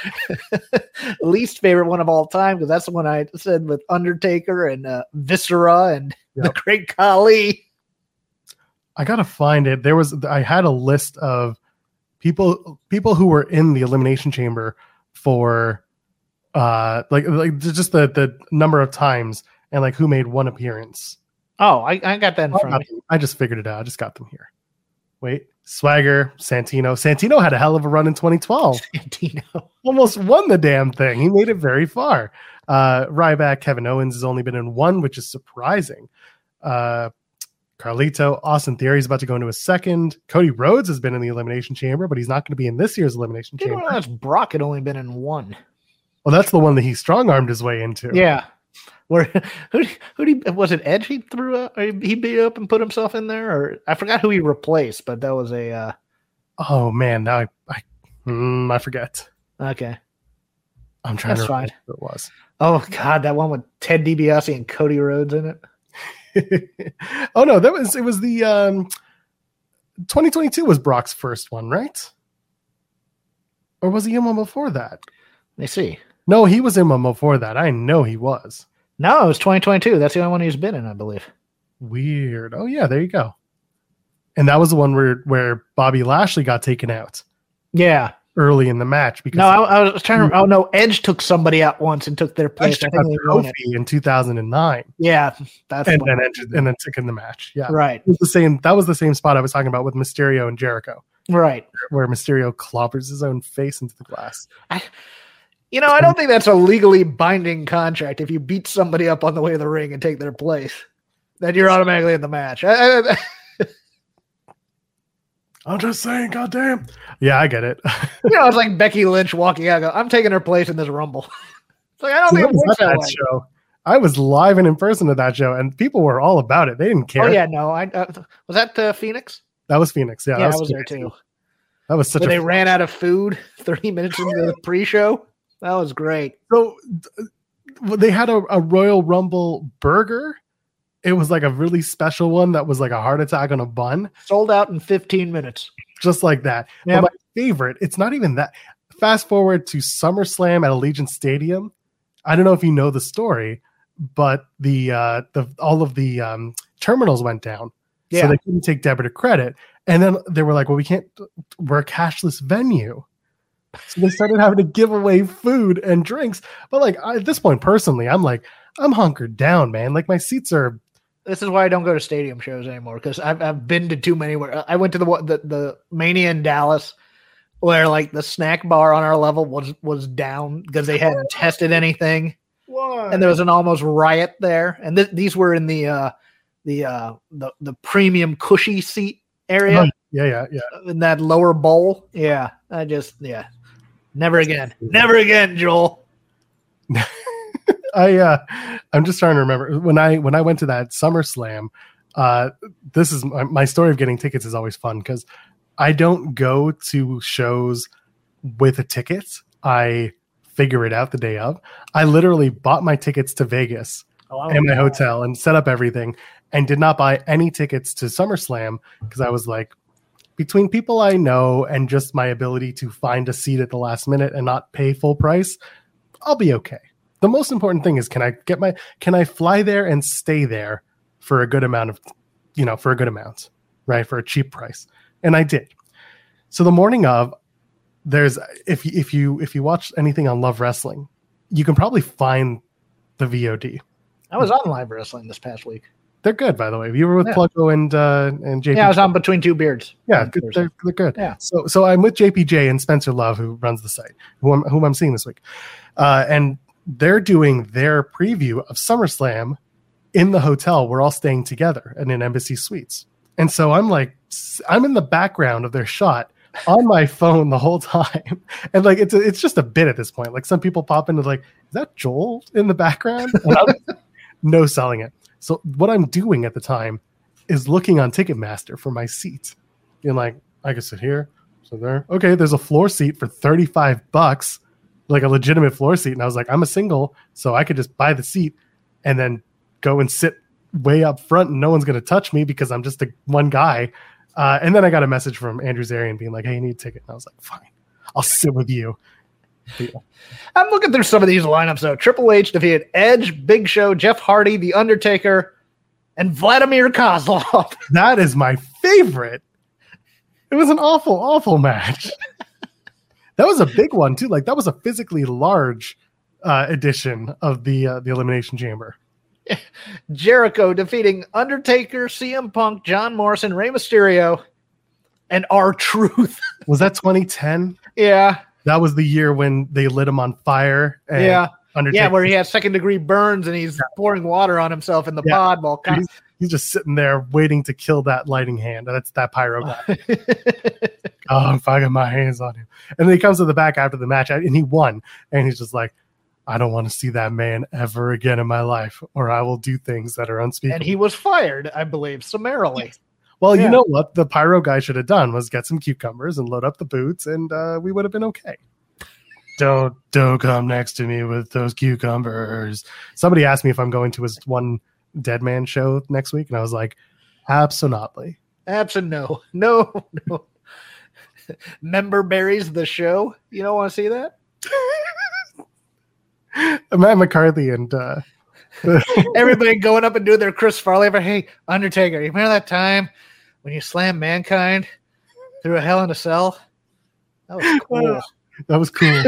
least favorite one of all time because that's the one I said with Undertaker and uh, Viscera and Yep. the Great Khali. I gotta find it. There was I had a list of people people who were in the Elimination Chamber for uh like like just the the number of times and like who made one appearance. Oh, I, I got that in I, front got of me. them. I just figured it out. I just got them here. Wait, Swagger, Santino. Santino had a hell of a run in twenty twelve. Santino. Almost won the damn thing. He made it very far. Uh, Ryback, Kevin Owens has only been in one, which is surprising. Uh, Carlito, Austin Theory is about to go into a second. Cody Rhodes has been in the Elimination Chamber, but he's not going to be in this year's Elimination Didn't Chamber. realize Brock had only been in one. Well, that's the one that he strong-armed his way into. Yeah. Where who who did he, was it Edge he threw up, or he beat up and put himself in there, or I forgot who he replaced, but that was a uh, Oh man, now I I, mm, I forget. okay. I'm trying That's to remember fine. who it was. Oh God, that one with Ted DiBiase and Cody Rhodes in it. Oh no, that was it was the um twenty twenty-two was Brock's first one, right? Or was he in one before that? Let me see. No, he was in one before that. I know he was. No, it was twenty twenty-two. That's the only one he's been in, I believe. Weird. Oh yeah, there you go. And that was the one where where Bobby Lashley got taken out. Yeah. Early in the match because no, I, I was trying to. Oh no, Edge took somebody out once and took their place. I think Kofi in two thousand nine. Yeah, that's and then Edge, and then took in the match. Yeah, right. It was the same. That was the same spot I was talking about with Mysterio and Jericho. Right, where Mysterio clobbers his own face into the glass. I, you know, I don't think that's a legally binding contract. If you beat somebody up on the way to the ring and take their place, then you're automatically in the match. I, I, I'm just saying, goddamn. Yeah, I get it. You know, it's like Becky Lynch walking out. Go, I'm taking her place in this Rumble. It's like I don't so think it works that, that show. I was live and in person at that show, and people were all about it. They didn't care. Oh yeah, no, I uh, was that uh, Phoenix. That was Phoenix. Yeah, yeah, that was, I was there too. too. That was such. Where a they ran out of food thirty minutes into the pre-show. That was great. So they had a, a Royal Rumble burger. It was like a really special one that was like a heart attack on a bun. Sold out in fifteen minutes. Just like that. Yep. But my favorite, it's not even that. Fast forward to SummerSlam at Allegiant Stadium. I don't know if you know the story, but the uh, the all of the um, terminals went down. Yeah. So they couldn't take debit or credit. And then they were like, well, we can't, we're a cashless venue. So they started having to give away food and drinks. But like I, at this point, personally, I'm like, I'm hunkered down, man. Like my seats are. This is why I don't go to stadium shows anymore, because I've I've been to too many. Where I went to the the the Mania in Dallas, where like the snack bar on our level was was down because they hadn't tested anything. Why? And there was an almost riot there. And th- these were in the uh, the uh, the the premium cushy seat area. Oh, yeah, yeah, yeah. In that lower bowl. Yeah, I just yeah, never again, never again, Joel. I uh, I'm just trying to remember when I when I went to that SummerSlam. Uh, this is my, my story of getting tickets is always fun because I don't go to shows with a ticket. I figure it out the day of. I literally bought my tickets to Vegas oh, in my God. hotel and set up everything, and did not buy any tickets to SummerSlam because I was like, between people I know and just my ability to find a seat at the last minute and not pay full price, I'll be okay. The most important thing is, can I get my, can I fly there and stay there for a good amount of, you know, for a good amount, right? For a cheap price. And I did. So the morning of, there's, if you, if you, if you watch anything on Love Wrestling, you can probably find the V O D. I was on Live Wrestling this past week. They're good, by the way. You were with yeah. Pluggo and, uh, and J P J. Yeah, I was on Between Two Beards. Yeah, good, they're, they're good. Yeah. So, so I'm with J P J and Spencer Love, who runs the site, who I'm, whom I'm seeing this week. Uh, and they're doing their preview of SummerSlam in the hotel. We're all staying together and in Embassy Suites. And so I'm like, I'm in the background of their shot on my phone the whole time. And like, it's a, it's just a bit at this point. Like some people pop into like, is that Joel in the background? No selling it. So what I'm doing at the time is looking on Ticketmaster for my seat. And like, I can sit here, so there. Okay, there's a floor seat for thirty-five bucks. Like a legitimate floor seat. And I was like, I'm a single, so I could just buy the seat and then go and sit way up front and no one's going to touch me because I'm just a one guy. Uh, and then I got a message from Andrew Zarian being like, hey, you need a ticket. And I was like, fine, I'll sit with you. Yeah. I'm looking through some of these lineups though. Triple H defeated Edge, Big Show, Jeff Hardy, The Undertaker, and Vladimir Kozlov. That is my favorite. It was an awful, awful match. That was a big one too. Like that was a physically large uh, edition of the uh, the Elimination Chamber. Jericho defeating Undertaker, C M Punk, John Morrison, Rey Mysterio, and R-Truth. Was that twenty ten? Yeah. That was the year when they lit him on fire. And yeah. Undertaker. Yeah, where he has second degree burns and he's yeah. pouring water on himself in the yeah. pod while he's, he's just sitting there waiting to kill that lighting hand. That's that pyro guy. Oh, I'm fucking my hands on him. And then he comes to the back after the match and he won. And he's just like, I don't want to see that man ever again in my life, or I will do things that are unspeakable. And he was fired, I believe, summarily. Well, yeah. You know what the pyro guy should have done was get some cucumbers and load up the boots, and uh, we would have been okay. Don't don't come next to me with those cucumbers. Somebody asked me if I'm going to his one Dead Man show next week, and I was like, absolutely. Absolutely no. No, no. Member berries the show. You don't want to see that? Matt McCarthy and uh, Everybody going up and doing their Chris Farley. Ever, hey, Undertaker, you remember that time when you slammed Mankind through a Hell in a Cell? That was cool. That was cool.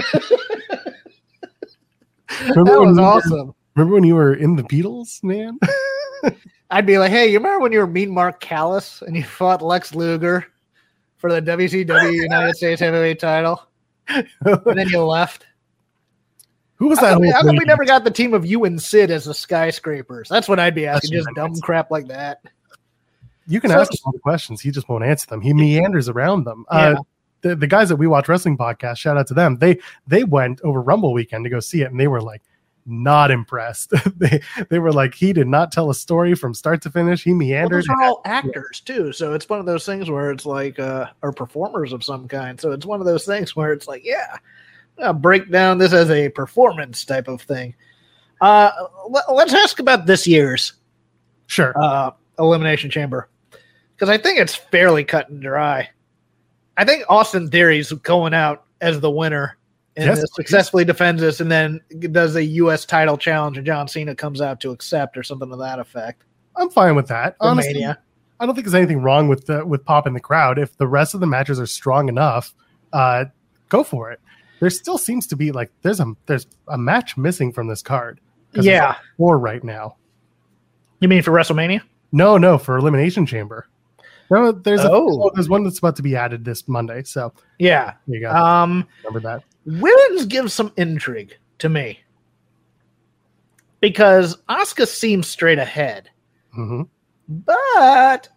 That was awesome. Were, remember when you were in the Beatles, man? I'd be like, hey, you remember when you were Mean Mark Callis and you fought Lex Luger for the W C W United States Heavyweight title? And then you left. Who was How that? come, we, how come we lady? never got the team of you and Sid as the Skyscrapers? That's what I'd be asking. That's Just dumb crap like that. You can So- ask him all the questions. He just won't answer them. He meanders around them. Yeah. Uh, the, the guys that we watch wrestling podcast, shout out to them. They they went over Rumble weekend to go see it, and they were like not impressed. they they were like, he did not tell a story from start to finish. He Well, meandered. those are all actors too, so it's one of those things where it's like, uh, or performers of some kind. So it's one of those things where it's like, yeah, I'll break down this as a performance type of thing. Uh, let, let's ask about this year's Sure. uh, Elimination Chamber, because I think it's fairly cut and dry. I think Austin Theory's going out as the winner and Yes, this successfully defends this and then does a U S title challenge and John Cena comes out to accept or something to that effect. I'm fine with that. For Honestly, Mania. I don't think there's anything wrong with the, with popping the crowd. If the rest of the matches are strong enough, uh, go for it. There still seems to be like there's a there's a match missing from this card. 'Cause Yeah. there's like four right now. You mean for WrestleMania? No, no, for Elimination Chamber. No, there's a, Oh. oh, there's one that's about to be added this Monday. So Yeah. there you go. Um, Remember that. Women's gives some intrigue to me because Asuka seems straight ahead, hmm but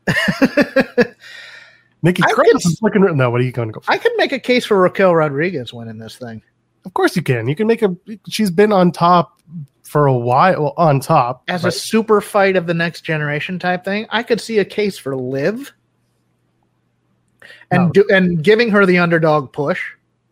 Nikki I Cross could- is looking. No, what are you going to go for? I could make a case for Raquel Rodriguez winning this thing. Of course you can. You can make a. She's been on top for a while. On top As but- a super fight of the next generation type thing, I could see a case for Liv and No. do, and giving her the underdog push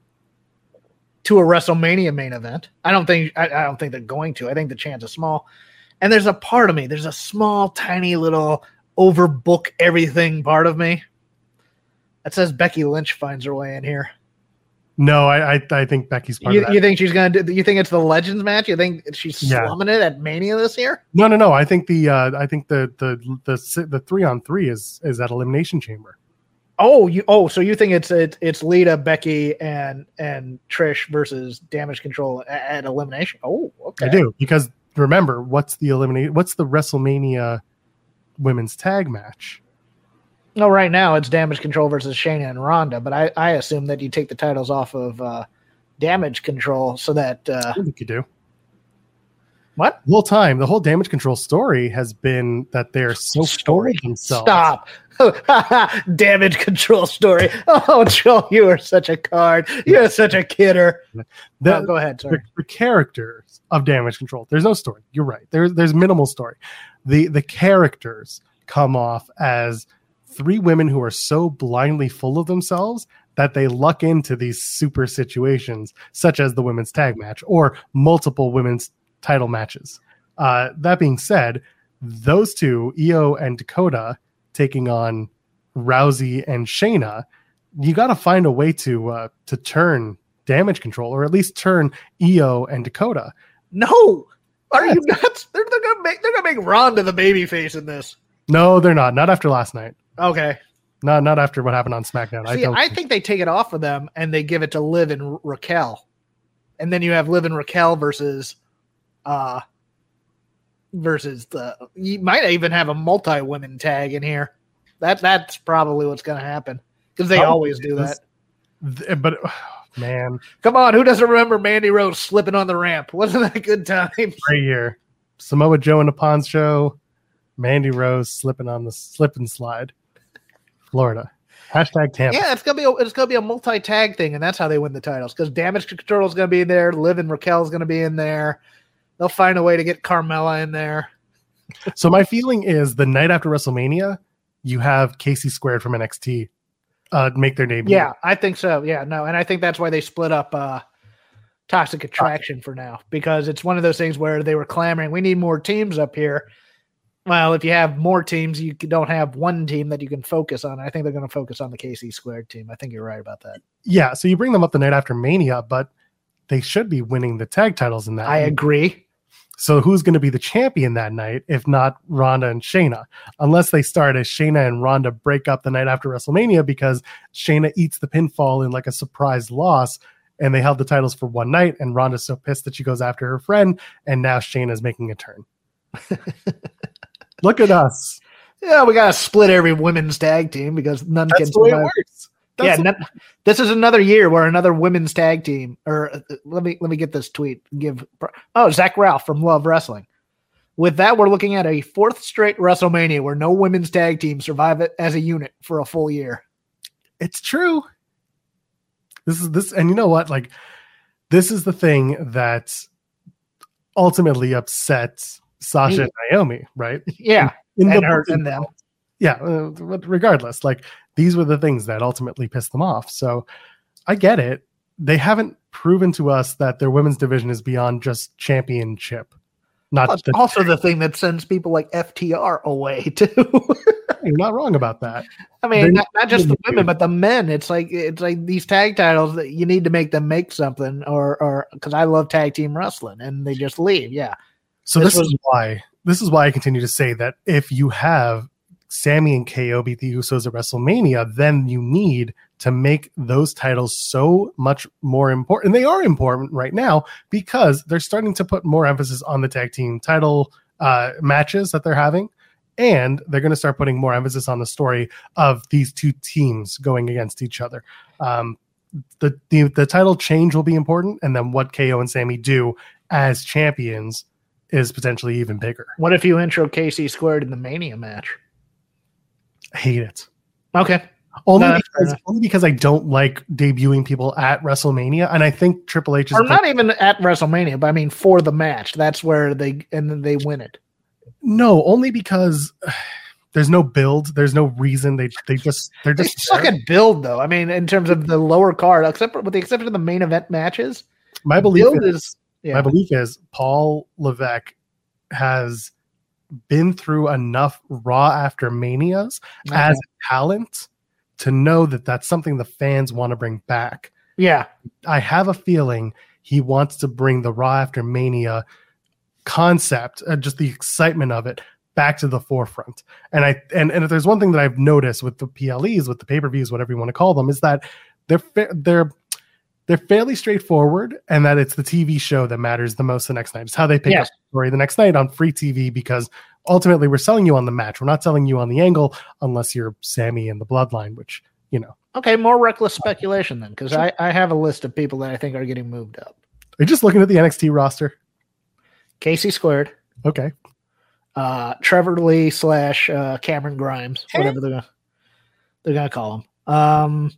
to a WrestleMania main event. I don't think I, I don't think they're going to. I think the chance is small. And there's a part of me, there's a small, tiny little overbook everything part of me that says Becky Lynch finds her way in here. No, I, I I think Becky's part You, of that. you think she's gonna do? You think it's the Legends match? You think she's Yeah. slumming it at Mania this year? No, no, no. I think the uh, I think the the the si- the three on three is is at Elimination Chamber. Oh, you oh, so you think it's it's, it's Lita, Becky, and and Trish versus Damage Control at, at Elimination? Oh, okay. I do because remember what's the eliminate what's the WrestleMania women's tag match? No, right now it's Damage Control versus Shayna and Ronda, but I, I assume that you take the titles off of uh, Damage Control so that uh, I think you do. what? The whole time, the whole Damage Control story has been that they're so full of themselves. Stop. Damage Control story. Oh, Joel, you are such a card. You're such a kidder. The, Oh, go ahead. Sorry. the, the characters of Damage Control. There's no story. You're right. There's there's minimal story. The the characters come off as three women who are so blindly full of themselves that they luck into these super situations, such as the women's tag match or multiple women's title matches. Uh, that being said, those two, Io and Dakota, taking on Rousey and Shayna, you got to find a way to uh, to turn Damage Control, or at least turn Io and Dakota. No. Are you nuts? They're, they're gonna make they're gonna make Ronda the babyface in this. No, they're not. Not after last night. Okay. Not not after what happened on SmackDown. See, don't I think they take it off of them and they give it to Liv and Ra- Raquel, and then you have Liv and Raquel versus, uh, versus the. You might even have a multi-women tag in here. That that's probably what's going to happen because they Probably always do is. that. Th- But man, Come on, who doesn't remember Mandy Rose slipping on the ramp? Wasn't that a good time? right here, Samoa Joe and the Pawn Show, Mandy Rose slipping on the slip and slide, Florida. Hashtag Tampa. Yeah, it's gonna be a, it's gonna be a multi-tag thing, and that's how they win the titles. Because Damage Control is gonna be in there, Liv and Raquel is gonna be in there. They'll find a way to get Carmella in there. So my feeling is the night after WrestleMania, you have Casey Squared from N X T uh, make their debut. Yeah, I think so. Yeah, no, and I think that's why they split up uh, Toxic Attraction for now, because it's one of those things where they were clamoring, we need more teams up here. Well, if you have more teams, you don't have one team that you can focus on. I think they're going to focus on the K C Squared team. I think you're right about that. Yeah, so you bring them up the night after Mania, but they should be winning the tag titles in that. I agree. So who's going to be the champion that night if not Ronda and Shayna? Unless they start as Shayna and Ronda break up the night after WrestleMania because Shayna eats the pinfall in like a surprise loss, and they held the titles for one night, and Ronda's so pissed that she goes after her friend, and now Shayna's making a turn. Look at us. Yeah, we gotta split every women's tag team because none That's can the way it survive. works. Yeah, That's no, this is another year where another women's tag team. Or uh, let me let me get this tweet. Give oh Zach Ralph from Love Wrestling. With that, we're looking at a fourth straight WrestleMania where no women's tag team survive it as a unit for a full year. It's true. This is this, and you know what? Like, this is the thing that ultimately upsets Sasha Me. and Naomi, right? Yeah, In and the her and them. Yeah, uh, but regardless, like these were the things that ultimately pissed them off. So I get it. They haven't proven to us that their women's division is beyond just championship. Not That's the, also the thing that sends people like F T R away too. you're not wrong about that. I mean, They're- not, not just the women, but the men. It's like it's like these tag titles that you need to make them make something, or or because I love tag team wrestling, and they just leave. Yeah. So This this, was- is why this is why I continue to say that if you have Sammy and K O beat the Usos at WrestleMania, then you need to make those titles so much more important. And they are important right now because they're starting to put more emphasis on the tag team title uh, matches that they're having. And they're going to start putting more emphasis on the story of these two teams going against each other. Um, the, the the title change will be important. And then what K O and Sammy do as champions is potentially even bigger. What if you intro K C squared in the Mania match? I hate it. Okay. Only, No, that's fair because, enough. only because I don't like debuting people at WrestleMania. And I think Triple H is Or not even at WrestleMania, but I mean for the match. That's where they and then they win it. no, only because uh, there's no build. There's no reason. They they just they're They just suck at build though. I mean, in terms of the lower card, except for, with the exception of the main event matches, my belief build is, is yeah. my belief is Paul Levesque has been through enough Raw after Manias Okay. as a talent to know that that's something the fans want to bring back. yeah. I have a feeling he wants to bring the Raw after Mania concept, uh, just the excitement of it, back to the forefront. And I and, and if there's one thing that I've noticed with the P L Es, with the pay-per-views, whatever you want to call them, is that they're fa- they're they're fairly straightforward, and that it's the T V show that matters the most the next night. It's how they pick Yes. up the story the next night on free T V, because ultimately we're selling you on the match. We're not selling you on the angle unless you're Sammy and the Bloodline, which, you know. Okay, more reckless speculation then, because I, I have a list of people that I think are getting moved up. Are you just looking at the N X T roster? K C squared, Okay. uh, Trevor Lee slash uh, Cameron Grimes, whatever they're gonna they're gonna call him. Um,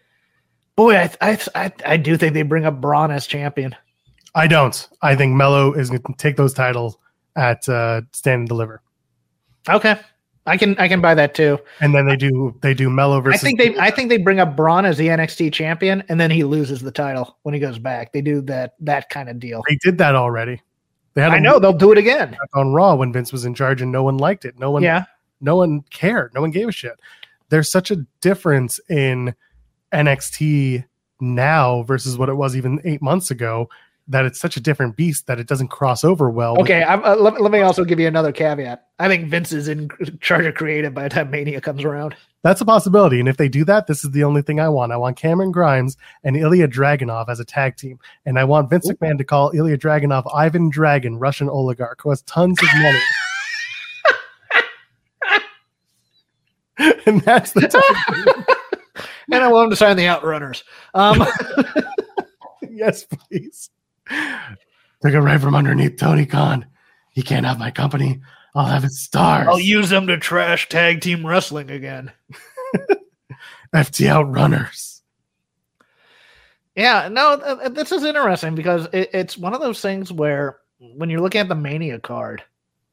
boy, I, I I I do think they bring up Braun as champion. I don't. I think Mello is going to take those titles at uh, Stand and Deliver, Okay, I can I can buy that too. and then they do they do Mello I versus. think they I think they bring up Braun as the N X T champion, and then he loses the title when he goes back. They do that that kind of deal. They did that already. They had I a know they'll do it again. on Raw when Vince was in charge, and no one liked it. No one. Yeah, No one cared. No one gave a shit. There's such a difference in N X T now versus what it was even eight months ago, that it's such a different beast that it doesn't cross over well. with- okay. I'm, uh, let, let me also give you another caveat. I think Vince is in charge of creative by the time Mania comes around. That's a possibility. And if they do that, this is the only thing I want. I want Cameron Grimes and Ilya Dragunov as a tag team. And I want Vince McMahon to call Ilya Dragunov Ivan Dragon, Russian oligarch who has tons of money. And that's the time. And I want him to sign the Outrunners. Um, Yes, please. Took it right from underneath Tony Khan. He can't have my company. I'll have its stars. I'll use them to trash tag team wrestling again. F T Outrunners. Yeah, no, th- th- this is interesting because it, it's one of those things where when you're looking at the Mania card,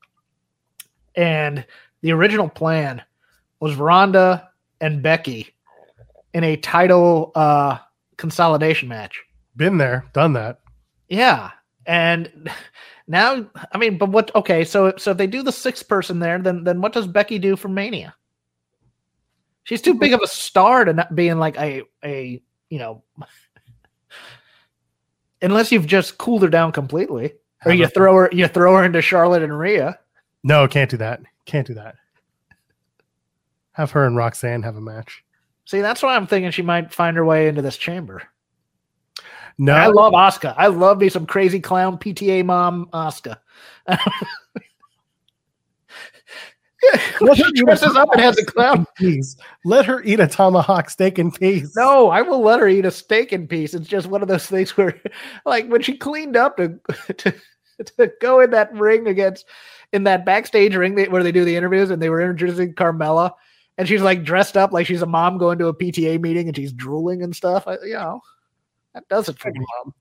and the original plan was Ronda and Becky in a title uh, consolidation match. Been there, done that. Yeah, and now, I mean, but what? Okay, so so if they do the sixth person there, then then what does Becky do for Mania? She's too big of a star to not being like a a you know, unless you've just cooled her down completely. Or you throw her, you throw her into Charlotte and Rhea. No, can't do that. Can't do that. Have her and Roxanne have a match. See, that's why I'm thinking she might find her way into this chamber. No, I love Asuka. I love me some crazy clown P T A mom Asuka. When she dresses up and has a clown. Please let her eat a tomahawk steak in peace. No, I will let her eat a steak in peace. It's just one of those things where, like, when she cleaned up to to, to go in that ring against in that backstage ring where they do the interviews and they were introducing Carmella, and she's like dressed up like she's a mom going to a P T A meeting and she's drooling and stuff. I, you know, that does it for me. Mom.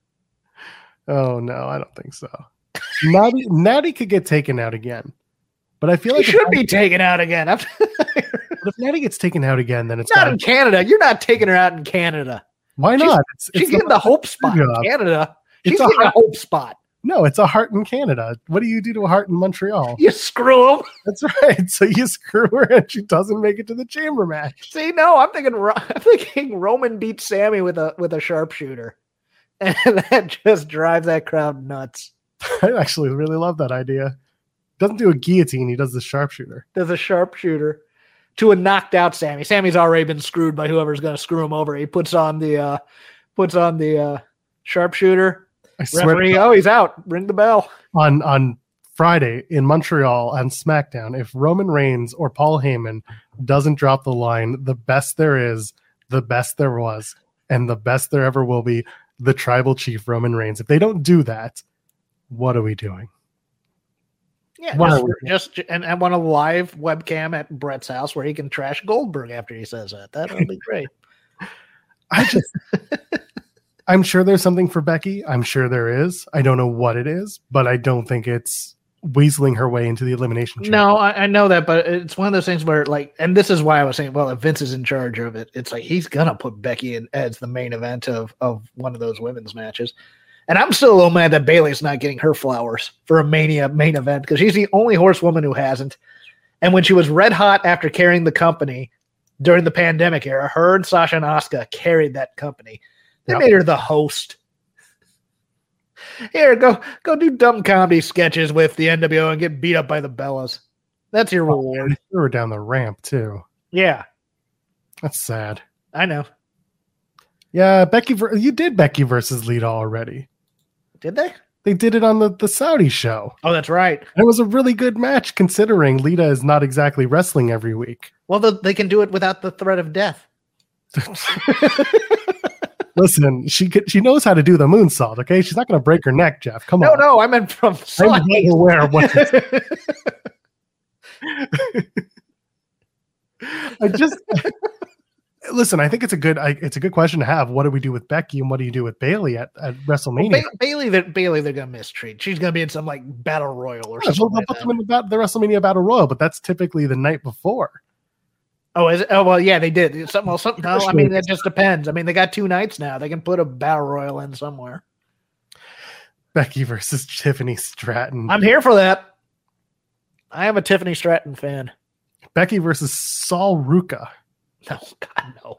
Oh no, I don't think so. Natty, Natty could get taken out again. But I feel like she should be taken out again. But if Natty gets taken out again, then it's not gotta, in Canada. You're not taking her out in Canada. Why not? It's, She's, it's she's getting the hope spot in Canada. She's it's a getting a heart, hope spot. No, it's a heart in Canada. What do you do to a heart in Montreal? You screw them. That's right. So you screw her, and she doesn't make it to the chamber match. See, no, I'm thinking. I'm thinking Roman beats Sammy with a with a sharpshooter, and that just drives that crowd nuts. I actually really love that idea. Doesn't do a guillotine, he does the sharpshooter. Does a sharpshooter to a knocked out Sammy. Sammy's already been screwed by whoever's going to screw him over. He puts on the uh, puts on the uh, sharpshooter. I swear Referee, oh, he's out. Ring the bell. On on Friday in Montreal on SmackDown, if Roman Reigns or Paul Heyman doesn't drop the line, the best there is, the best there was, and the best there ever will be, the tribal chief Roman Reigns. If they don't do that, what are we doing? Yeah, just, just and I want a live webcam at Brett's house where he can trash Goldberg after he says that. That would be great. I just, I'm sure there's something for Becky. I'm sure there is. I don't know what it is, but I don't think it's weaseling her way into the elimination chamber. No, I, I know that, but it's one of those things where, like, and this is why I was saying, well, if Vince is in charge of it, it's like he's gonna put Becky in as the main event of of one of those women's matches. And I'm still a little mad that Bayley's not getting her flowers for a Mania main event because she's the only horsewoman who hasn't. And when she was red hot after carrying the company during the pandemic era, her and Sasha and Asuka carried that company. They yep. made her the host. Here, go go do dumb comedy sketches with the N W O and get beat up by the Bellas. That's your reward. They were down the ramp too. Yeah, that's sad. I know. Yeah, Becky. You did Becky versus Lita already. Did they? They did it on the, the Saudi show. Oh, that's right. And it was a really good match considering Lita is not exactly wrestling every week. Well, the, they can do it without the threat of death. Listen, she could, she knows how to do the moonsault, okay? She's not going to break her neck, Jeff. Come no, on. No, no, I meant from I'm well aware of what I just... Listen, I think it's a good I, it's a good question to have. What do we do with Becky and what do you do with Bayley at, at WrestleMania? Well, ba- Bayley, they're, Bayley, they're gonna mistreat. She's gonna be in some like battle royal or yeah, something. Well, like put that. them in the, the WrestleMania battle royal, but that's typically the night before. Oh, is it? Oh, well, yeah, they did. Something, well, something. No, I mean, it just depends. I mean, they got two nights now. They can put a battle royal in somewhere. Becky versus Tiffany Stratton. I'm here for that. I am a Tiffany Stratton fan. Becky versus Sol Ruca. No, God, no.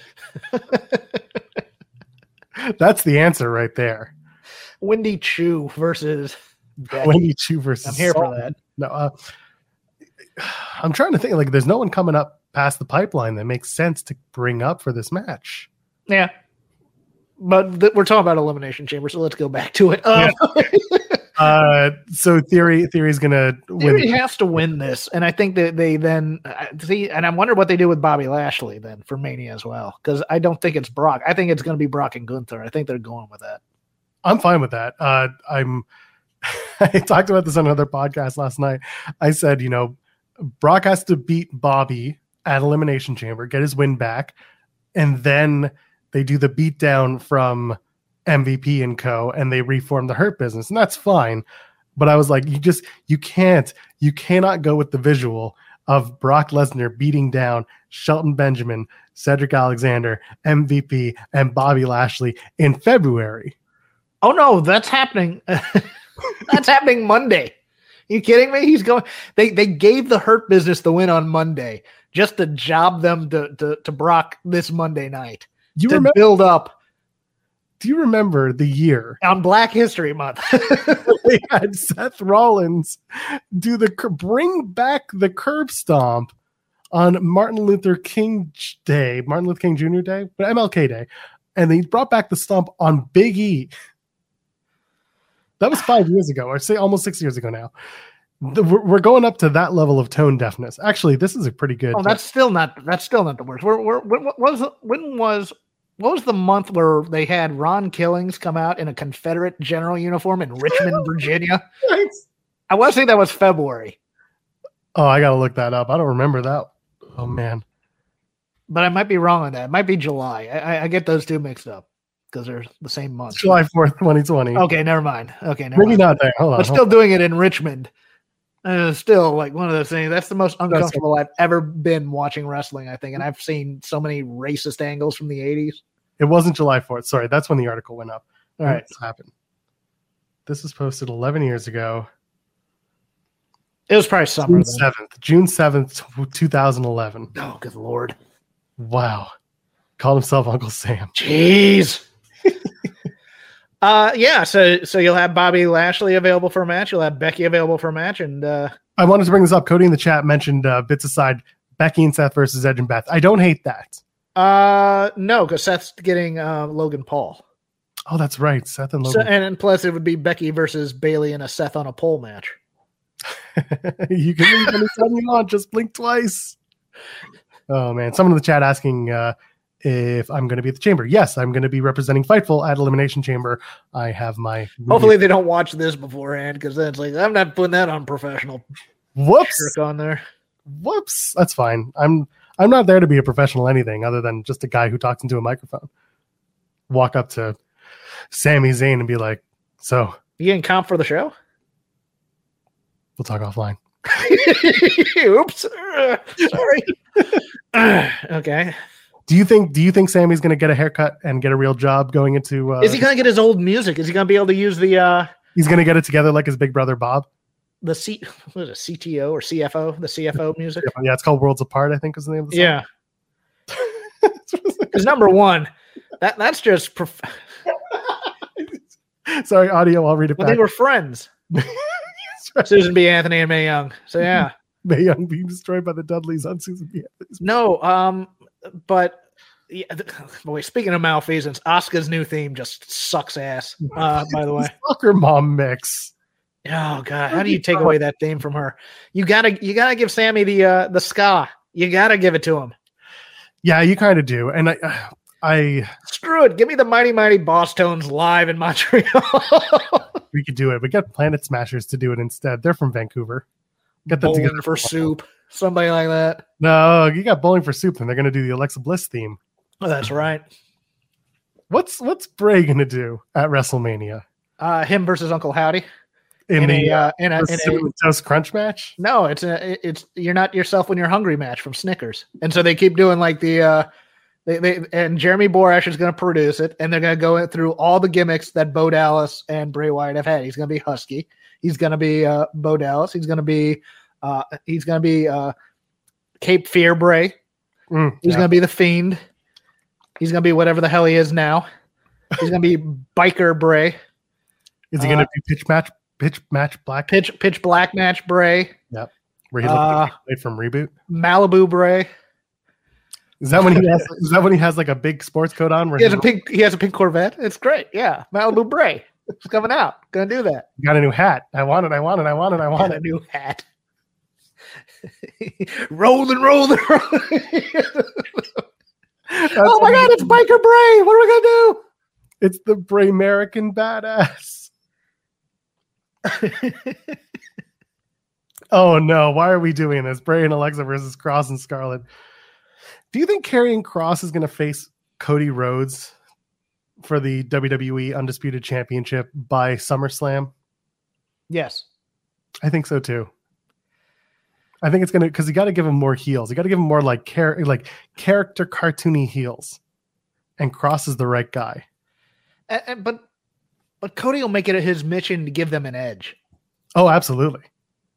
That's the answer right there. Wendy Chu versus Becky. Wendy Chu versus I'm here Sol. for that. No, uh, I'm trying to think. Like, there's no one coming up past the pipeline that makes sense to bring up for this match. Yeah, but th- we're talking about Elimination Chamber, so let's go back to it. Um, yeah. uh, so theory, theory's gonna Theory win. has to win this, and I think that they then uh, see, and I wonder what they do with Bobby Lashley then for Mania as well, because I don't think it's Brock. I think it's going to be Brock and Gunther. I think they're going with that. I'm fine with that. Uh, I'm. I talked about this on another podcast last night. I said, you know, Brock has to beat Bobby at Elimination Chamber, get his win back, and then they do the beatdown from M V P and co, and they reform the Hurt Business, and that's fine. But I was like, you just, you can't, you cannot go with the visual of Brock Lesnar beating down Shelton Benjamin, Cedric Alexander, M V P, and Bobby Lashley in February. Oh no, that's happening. That's happening Monday. You kidding me? He's going. They they gave the Hurt Business the win on Monday just to job them to to, to Brock this Monday night You to remember, build up. Do you remember the year on Black History Month? they had Seth Rollins do the bring back the curb stomp on Martin Luther King Day, Martin Luther King Junior Day, but M L K Day, and they brought back the stomp on Big E. That was five years ago, or say almost six years ago now. The, we're, we're going up to that level of tone deafness. Actually, this is a pretty good. Oh, that's still not. That's still not the worst. We're, we're, when was when was what was the month where they had Ron Killings come out in a Confederate general uniform in Richmond, Virginia? Right. I want to say that was February. Oh, I gotta look that up. I don't remember that. Oh man, but I might be wrong on that. It might be July. I, I get those two mixed up because they're the same month. July fourth, twenty twenty. Okay, never mind. Okay, never maybe mind. not there. Hold on. But hold still on. doing it in Richmond. And it's still like one of those things. That's the most uncomfortable I've ever been watching wrestling, I think. And I've seen so many racist angles from the eighties. It wasn't July fourth. Sorry, that's when the article went up. All right. This happened. This was posted eleven years ago. It was probably summer. June seventh. June seventh, two thousand eleven. Oh, good Lord. Wow. Called himself Uncle Sam. Jeez. uh, yeah, so so you'll have Bobby Lashley available for a match. You'll have Becky available for a match. And uh, I wanted to bring this up. Cody in the chat mentioned uh, bits aside, Becky and Seth versus Edge and Beth. I don't hate that. uh, no, because Seth's getting uh, Logan Paul. Oh, that's right. Seth and So, Logan. and, and plus, it would be Becky versus Bailey in a Seth on a pole match. You can leave anytime you want. Just blink twice. Oh, man. Someone in the chat asking uh, if I'm going to be at the Chamber. Yes, I'm going to be representing Fightful at Elimination Chamber. I have my... Hopefully they don't watch this beforehand, because then it's like, I'm not putting that on professional. Whoops. Shirk on there. Whoops. That's fine. I'm I'm not there to be a professional anything other than just a guy who talks into a microphone. Walk up to Sami Zayn and be like, so... You getting comp for the show? We'll talk offline. Oops. Uh, sorry. uh, okay. Do you think do you think Sammy's going to get a haircut and get a real job going into uh, Is he going to get his old music? Is he going to be able to use the uh he's going to get it together like his big brother Bob? the C what is it, C T O or C F O, the C F O music? Yeah, it's called Worlds Apart, I think is the name of the song. Yeah. Because number one, that that's just prof- Sorry, audio, I'll read it well, back. they were friends. Susan B. Anthony and Mae Young. So yeah. Mae Young being destroyed by the Dudleys on Susan B. Anthony's. No, um, but yeah, boy, speaking of malfeasance, Asuka's new theme just sucks ass. Uh, by the way, Soccer mom mix. oh god, how do you take away that theme from her? You gotta, you gotta give Sammy the uh, the ska. You gotta give it to him. Yeah, you kind of do, and I, I Screw it. Give me the Mighty Mighty Boss Tones live in Montreal. we could do it. We got Planet Smashers to do it instead. They're from Vancouver. Get that Bowling together for soup, somebody like that. No, you got Bowling for Soup, and they're going to do the Alexa Bliss theme. Oh, that's right. What's what's Bray going to do at WrestleMania Uh, him versus Uncle Howdy in, in the a uh, in a, the in a Cinnamon Toast Crunch match? no, it's a it's you're not yourself when you're hungry match from Snickers, and so they keep doing like the uh, they they and Jeremy Borash is going to produce it, and they're going to go through all the gimmicks that Bo Dallas and Bray Wyatt have had. He's going to be Husky. He's going to be uh, Bo Dallas. He's going to be uh, he's going to be uh, Cape Fear Bray. Mm, He's yeah. going to be the Fiend. He's going to be whatever the hell he is now. He's going to be Biker Bray. Is he going to uh, be pitch match pitch match black? Pitch Pitch Black Match Bray. Yep. Where he looked Uh, like he played from Reboot. Malibu Bray. Is that when he has? Is that when he has like a big sports coat on? Where He has a pink. He has a pink Corvette. It's great. Yeah, Malibu Bray. It's coming out. Gonna do that. got a new hat? I want it. I want it. I want it. I want a it. new hat. rolling, rolling, rolling. Oh my God! It's Biker Bray. What are we gonna do? It's the Bray American Badass. Oh no! Why are we doing this? Bray and Alexa versus Cross and Scarlett. Do you think Karrion Kross is going to face Cody Rhodes for the W W E Undisputed Championship by SummerSlam? Yes. I think so too. I think it's going to, because you got to give him more heels. You got to give him more like char- like character cartoony heels. And Kross is the right guy. And, and, but but Cody will make it his mission to give them an edge. Oh, absolutely.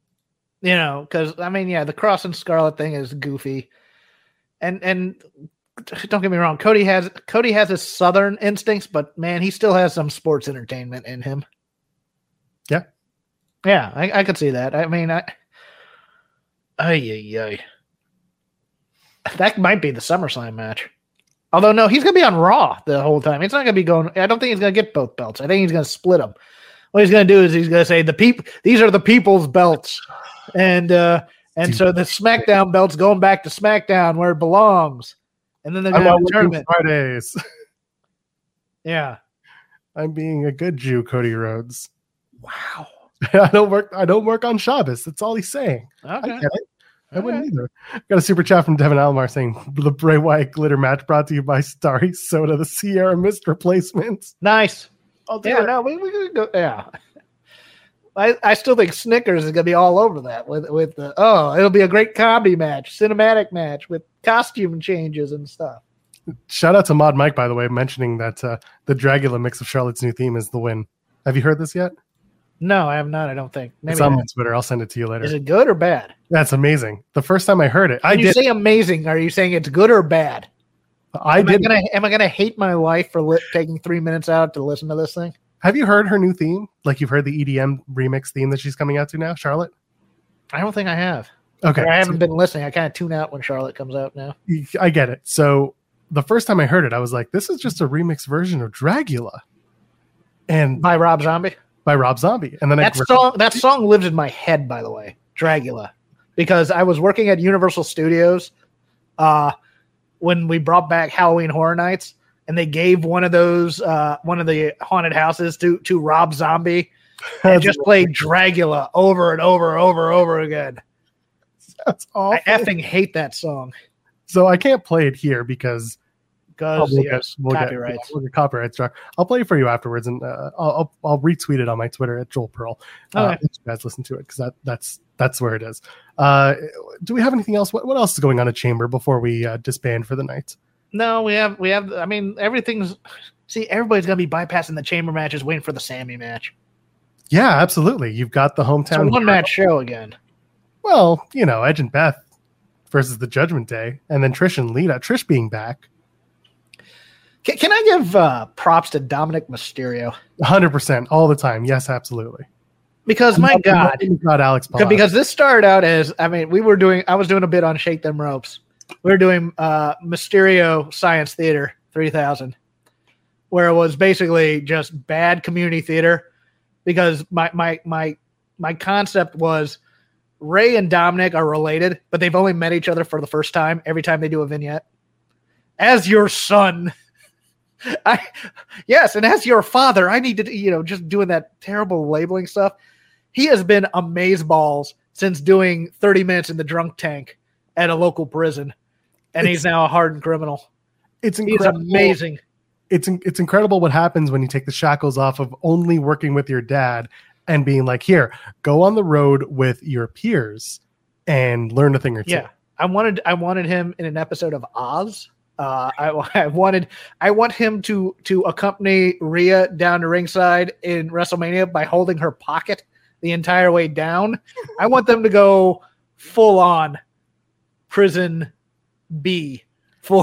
You know, because I mean, yeah, the Cross and Scarlet thing is goofy, and and don't get me wrong. Cody has Cody has his Southern instincts, but man, he still has some sports entertainment in him. Yeah, yeah, I, I could see that. I mean, I, ay, ay, ay. That might be the SummerSlam match. Although no, he's gonna be on Raw the whole time. It's not gonna be going. I don't think he's gonna get both belts. I think he's gonna split them. What he's gonna do is he's gonna say the people. These are the people's belts, and uh, and so the SmackDown belt's going back to SmackDown where it belongs. And then they're gonna have a tournament. Fridays. Yeah, I'm being a good Jew, Cody Rhodes. Wow. I don't work. I don't work on Shabbos. That's all he's saying. Okay. I get it. I wouldn't either. Got a super chat from Devin Alomar saying the Bray Wyatt glitter match brought to you by Starry Soda, the Sierra Mist replacements. Nice. I'll do yeah, it. no, we we could go. Yeah. I, I still think Snickers is gonna be all over that with with the oh it'll be a great comedy match, cinematic match with costume changes and stuff. Shout out to Mod Mike, by the way, mentioning that uh, the Dragula mix of Charlotte's new theme is the win. Have you heard this yet? No, I have not. I don't think. Maybe it's on my Twitter. I'll send it to you later. Is it good or bad? That's amazing. The first time I heard it, When I you did. say amazing, are you saying it's good or bad? I am did. I gonna am I gonna hate my wife for li- taking three minutes out to listen to this thing? Have you heard her new theme? Like you've heard the E D M remix theme that she's coming out to now, Charlotte? I don't think I have. Okay. Or I haven't so, been listening. I kind of tune out when Charlotte comes out now. I get it. So the first time I heard it, I was like, this is just a remix version of Dragula. And By Rob Zombie? by Rob Zombie. And then That I song that song lives in my head, by the way, Dragula. Because I was working at Universal Studios uh, when we brought back Halloween Horror Nights, and they gave one of those uh, one of the haunted houses to to Rob Zombie and just played Dragula over and over and over and over again. That's awful. I effing hate that song. So I can't play it here because Because we'll yes, get, we'll copyrights. Get, we'll get copyright struck. I'll play it for you afterwards, and uh, I'll, I'll I'll retweet it on my Twitter at Joel Pearl. Uh, Okay. if you guys listen to it because that that's that's where it is. Uh, do we have anything else? What what else is going on at Chamber before we uh, disband for the night? No, we have we have. I mean, everything's. See, everybody's gonna be bypassing the chamber matches, waiting for the Sammy match. Yeah, absolutely. You've got the It's a hometown one match show again. Well, you know, Edge and Beth versus the Judgment Day, and then Trish and Lita. Trish being back, Can, can I give uh, props to Dominic Mysterio? one hundred percent all the time. Yes, absolutely. Because my God, God, Alex Palau. because this started out as I mean, we were doing. I was doing a bit on Shake Them Ropes. We were doing uh, Mysterio Science Theater three thousand, where it was basically just bad community theater. Because my my my my concept was Ray and Dominic are related, but they've only met each other for the first time every time they do a vignette. As your son, I yes, and as your father, I need to, you know, just doing that terrible labeling stuff. He has been amazeballs since doing thirty minutes in the drunk tank at a local prison, and It's- he's now a hardened criminal. it's He's incredible. amazing. It's it's incredible what happens when you take the shackles off of only working with your dad and being like, here, go on the road with your peers and learn a thing or two. Yeah, I wanted I wanted him in an episode of Oz. Uh, I, I wanted I want him to to accompany Rhea down to ringside in WrestleMania by holding her pocket the entire way down. I want them to go full on prison B for.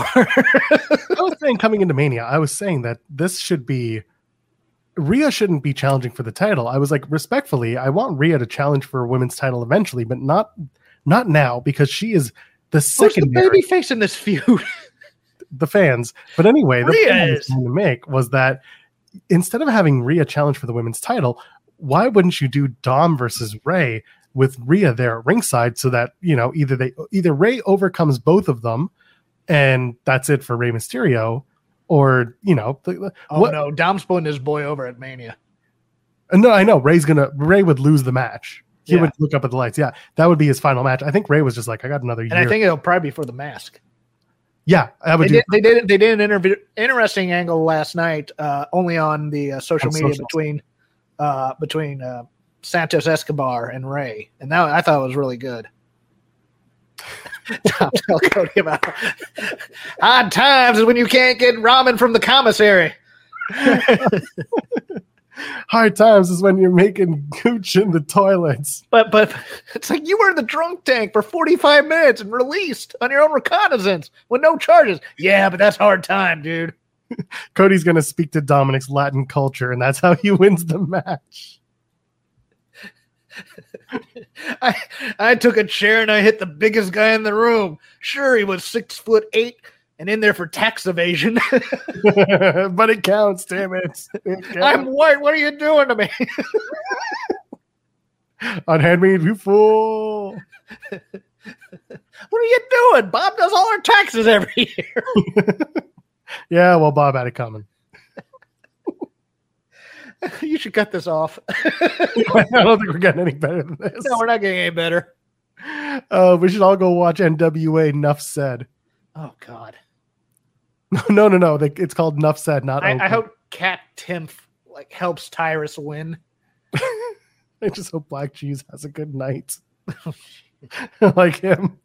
I was saying coming into Mania, I was saying that this should be Rhea shouldn't be challenging for the title. I was like, respectfully, I want Rhea to challenge for a women's title eventually, but not not now because she is the Who's the secondary. baby face in this feud? The fans. But anyway, the Rhea point I was is. trying to make was that instead of having Rhea challenge for the women's title, why wouldn't you do Dom versus Ray with Rhea there at ringside so that, you know, either they either Ray overcomes both of them and that's it for Rey Mysterio, or, you know, the, Oh what, no, Dom's putting his boy over at Mania. no, I know Ray's gonna Ray would lose the match. He Yeah. would look up at the lights. Yeah, that would be his final match. I think Ray was just like, I got another And year. I think it'll probably be for the mask. yeah, I would They do. did, they did they did an interview, interesting angle last night, uh, only on the uh, social On media socials. between uh, between uh, Santos Escobar and Ray, and that I thought was really good. Tom tell Cody about odd times is when you can't get ramen from the commissary. Hard times is when you're making gooch in the toilets. But but it's like you were in the drunk tank for forty-five minutes and released on your own reconnaissance with no charges. Yeah, but that's hard time, dude. Cody's going to speak to Dominic's Latin culture, and that's how he wins the match. I I took a chair and I hit the biggest guy in the room. Sure, he was six foot eight and in there for tax evasion. But it counts, damn it. it counts. I'm white. What are you doing to me? Unhand me, you fool. What are you doing? Bob does all our taxes every year. Yeah, well, Bob had it coming. You should cut this off. I don't think we're getting any better than this. No, we're not getting any better. Uh, we should all go watch N W A Nuff Said. Oh, God. No, no, no. It's called Nuff Said, not I, Oakland. I hope Cat Timph like helps Tyrus win. I just hope Black Cheese has a good night. Like him.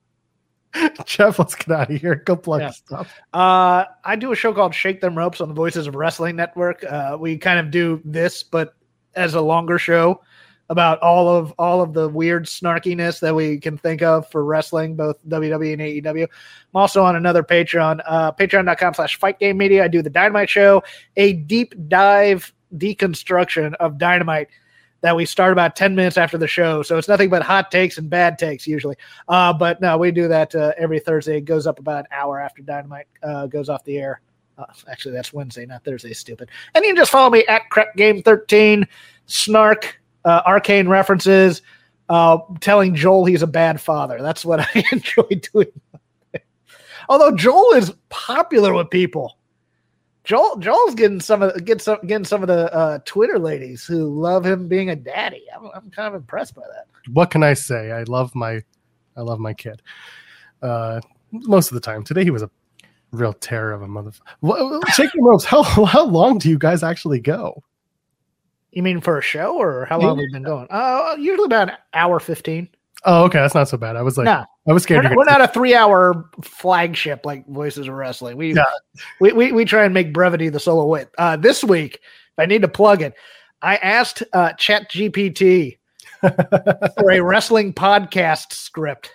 Jeff, let's get out of here. Go plug Yeah. stuff. Uh, I do a show called Shake Them Ropes on the Voices of Wrestling Network. Uh, we kind of do this, but as a longer show about all of all of the weird snarkiness that we can think of for wrestling, both W W E and A E W. I'm also on another Patreon, uh, patreon.com slash Fight Game Media. I do the Dynamite Show, a deep dive deconstruction of Dynamite that we start about ten minutes after the show. So it's nothing but hot takes and bad takes usually. Uh, but no, we do that uh, every Thursday. It goes up about an hour after Dynamite uh, goes off the air. Uh, actually, that's Wednesday, not Thursday, stupid. And you can just follow me at Crep Game thirteen, Snark, uh, Arcane references, uh, telling Joel he's a bad father. That's what I enjoy doing. Although Joel is popular with people. Joel Joel's getting some of getting some getting some of the uh, Twitter ladies who love him being a daddy. I'm, I'm kind of impressed by that. What can I say? I love my, I love my kid. Uh, most of the time. Today he was a real terror of a motherfucker. Shake Them Ropes. How how long do you guys actually go? You mean for a show, or how long have we been going? Uh, usually about an hour fifteen. Oh, okay, that's not so bad. I was like, No. I was scared. We're not, we're not a three-hour flagship like Voices of Wrestling. We, Yeah. we we we try and make brevity the solo wit. Uh, this week, if I need to plug it, I asked uh, ChatGPT for a wrestling podcast script,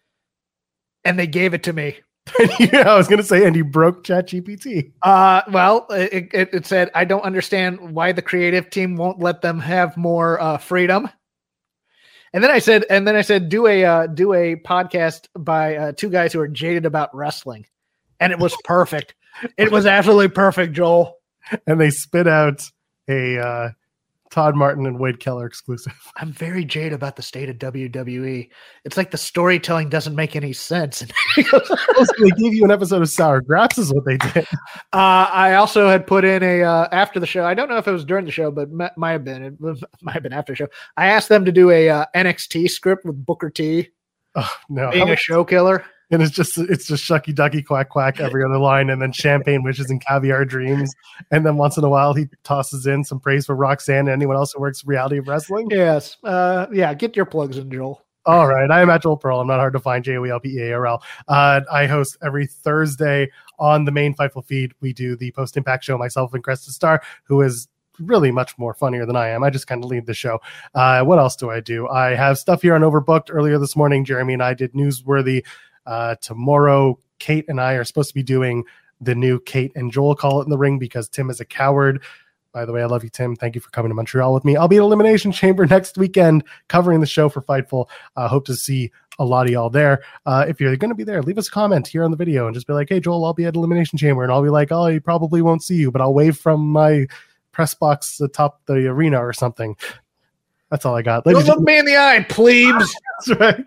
and they gave it to me. Yeah, I was gonna say, and you broke ChatGPT. Uh, well, it, it, it said, I don't understand why the creative team won't let them have more uh, freedom. And then I said, and then I said, do a uh, do a podcast by uh, two guys who are jaded about wrestling, and it was perfect. It was absolutely perfect, Joel. And they spit out a uh, Todd Martin and Wade Keller exclusive. I'm very jaded about the state of W W E. It's like the storytelling doesn't make any sense. They gave you an episode of Sour Graps is what they did. Uh, I also had put in a uh, after the show. I don't know if it was during the show, but m- might have been. It was, might have been after the show. I asked them to do a uh, N X T script with Booker T Oh, no. being How- a show killer. And it's just it's just shucky ducky quack quack every other line, and then champagne wishes and caviar dreams, and then once in a while he tosses in some praise for Roxanne and anyone else who works reality of wrestling. Yes. Uh, yeah. Get your plugs in, Joel. All right, I am at Joel Pearl. I'm not hard to find. J O E L P E A R L. Uh, I host every Thursday on the main Fightful feed. We do the post impact show. Myself and Crested Star, who is really much more funnier than I am. I just kind of lead the show. Uh, what else do I do? I have stuff here on Overbooked. Earlier this morning, Jeremy and I did Newsworthy. Uh, tomorrow, Kate and I are supposed to be doing the new Kate and Joel Call It in the Ring because Tim is a coward. By the way, I love you, Tim. Thank you for coming to Montreal with me. I'll be at Elimination Chamber next weekend covering the show for Fightful. Uh, hope to see a lot of y'all there. Uh, if you're going to be there, leave us a comment here on the video and just be like, hey, Joel, I'll be at Elimination Chamber. And I'll be like, oh, I probably won't see you, but I'll wave from my press box atop the arena or something. That's all I got. Don't Ladies look me in the eye, plebes. That's right.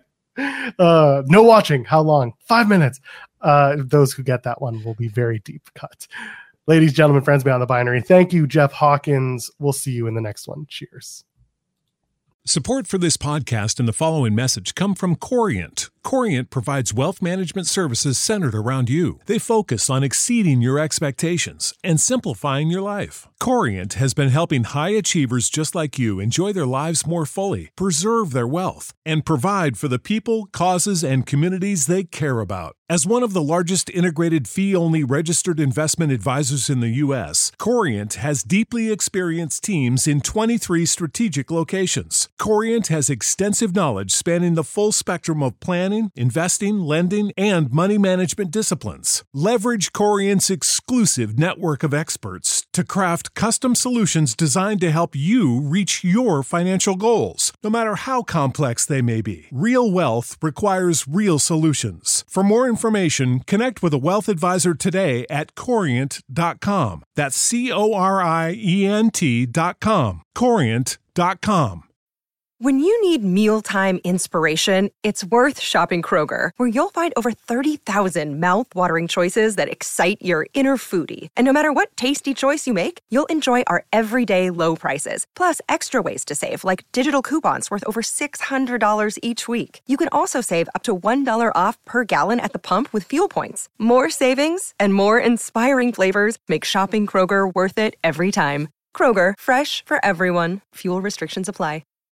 Uh, no watching. How long? Five minutes. Uh, those who get that one will be very deep cut. Ladies, gentlemen, friends beyond the binary, thank you, Jeff Hawkins. We'll see you in the next one. Cheers. Support for this podcast and the following message come from Corient. Corient provides wealth management services centered around you. They focus on exceeding your expectations and simplifying your life. Corient has been helping high achievers just like you enjoy their lives more fully, preserve their wealth, and provide for the people, causes, and communities they care about. As one of the largest integrated fee-only registered investment advisors in the U S, Corient has deeply experienced teams in twenty-three strategic locations. Corient has extensive knowledge spanning the full spectrum of planning, investing, lending, and money management disciplines. Leverage Corient's exclusive network of experts to craft custom solutions designed to help you reach your financial goals, no matter how complex they may be. Real wealth requires real solutions. For more information, connect with a wealth advisor today at corient dot com. That's C O R I E N T dot com. corient dot com. When you need mealtime inspiration, it's worth shopping Kroger, where you'll find over thirty thousand mouth-watering choices that excite your inner foodie. And no matter what tasty choice you make, you'll enjoy our everyday low prices, plus extra ways to save, like digital coupons worth over six hundred dollars each week. You can also save up to one dollar off per gallon at the pump with fuel points. More savings and more inspiring flavors make shopping Kroger worth it every time. Kroger, fresh for everyone. Fuel restrictions apply.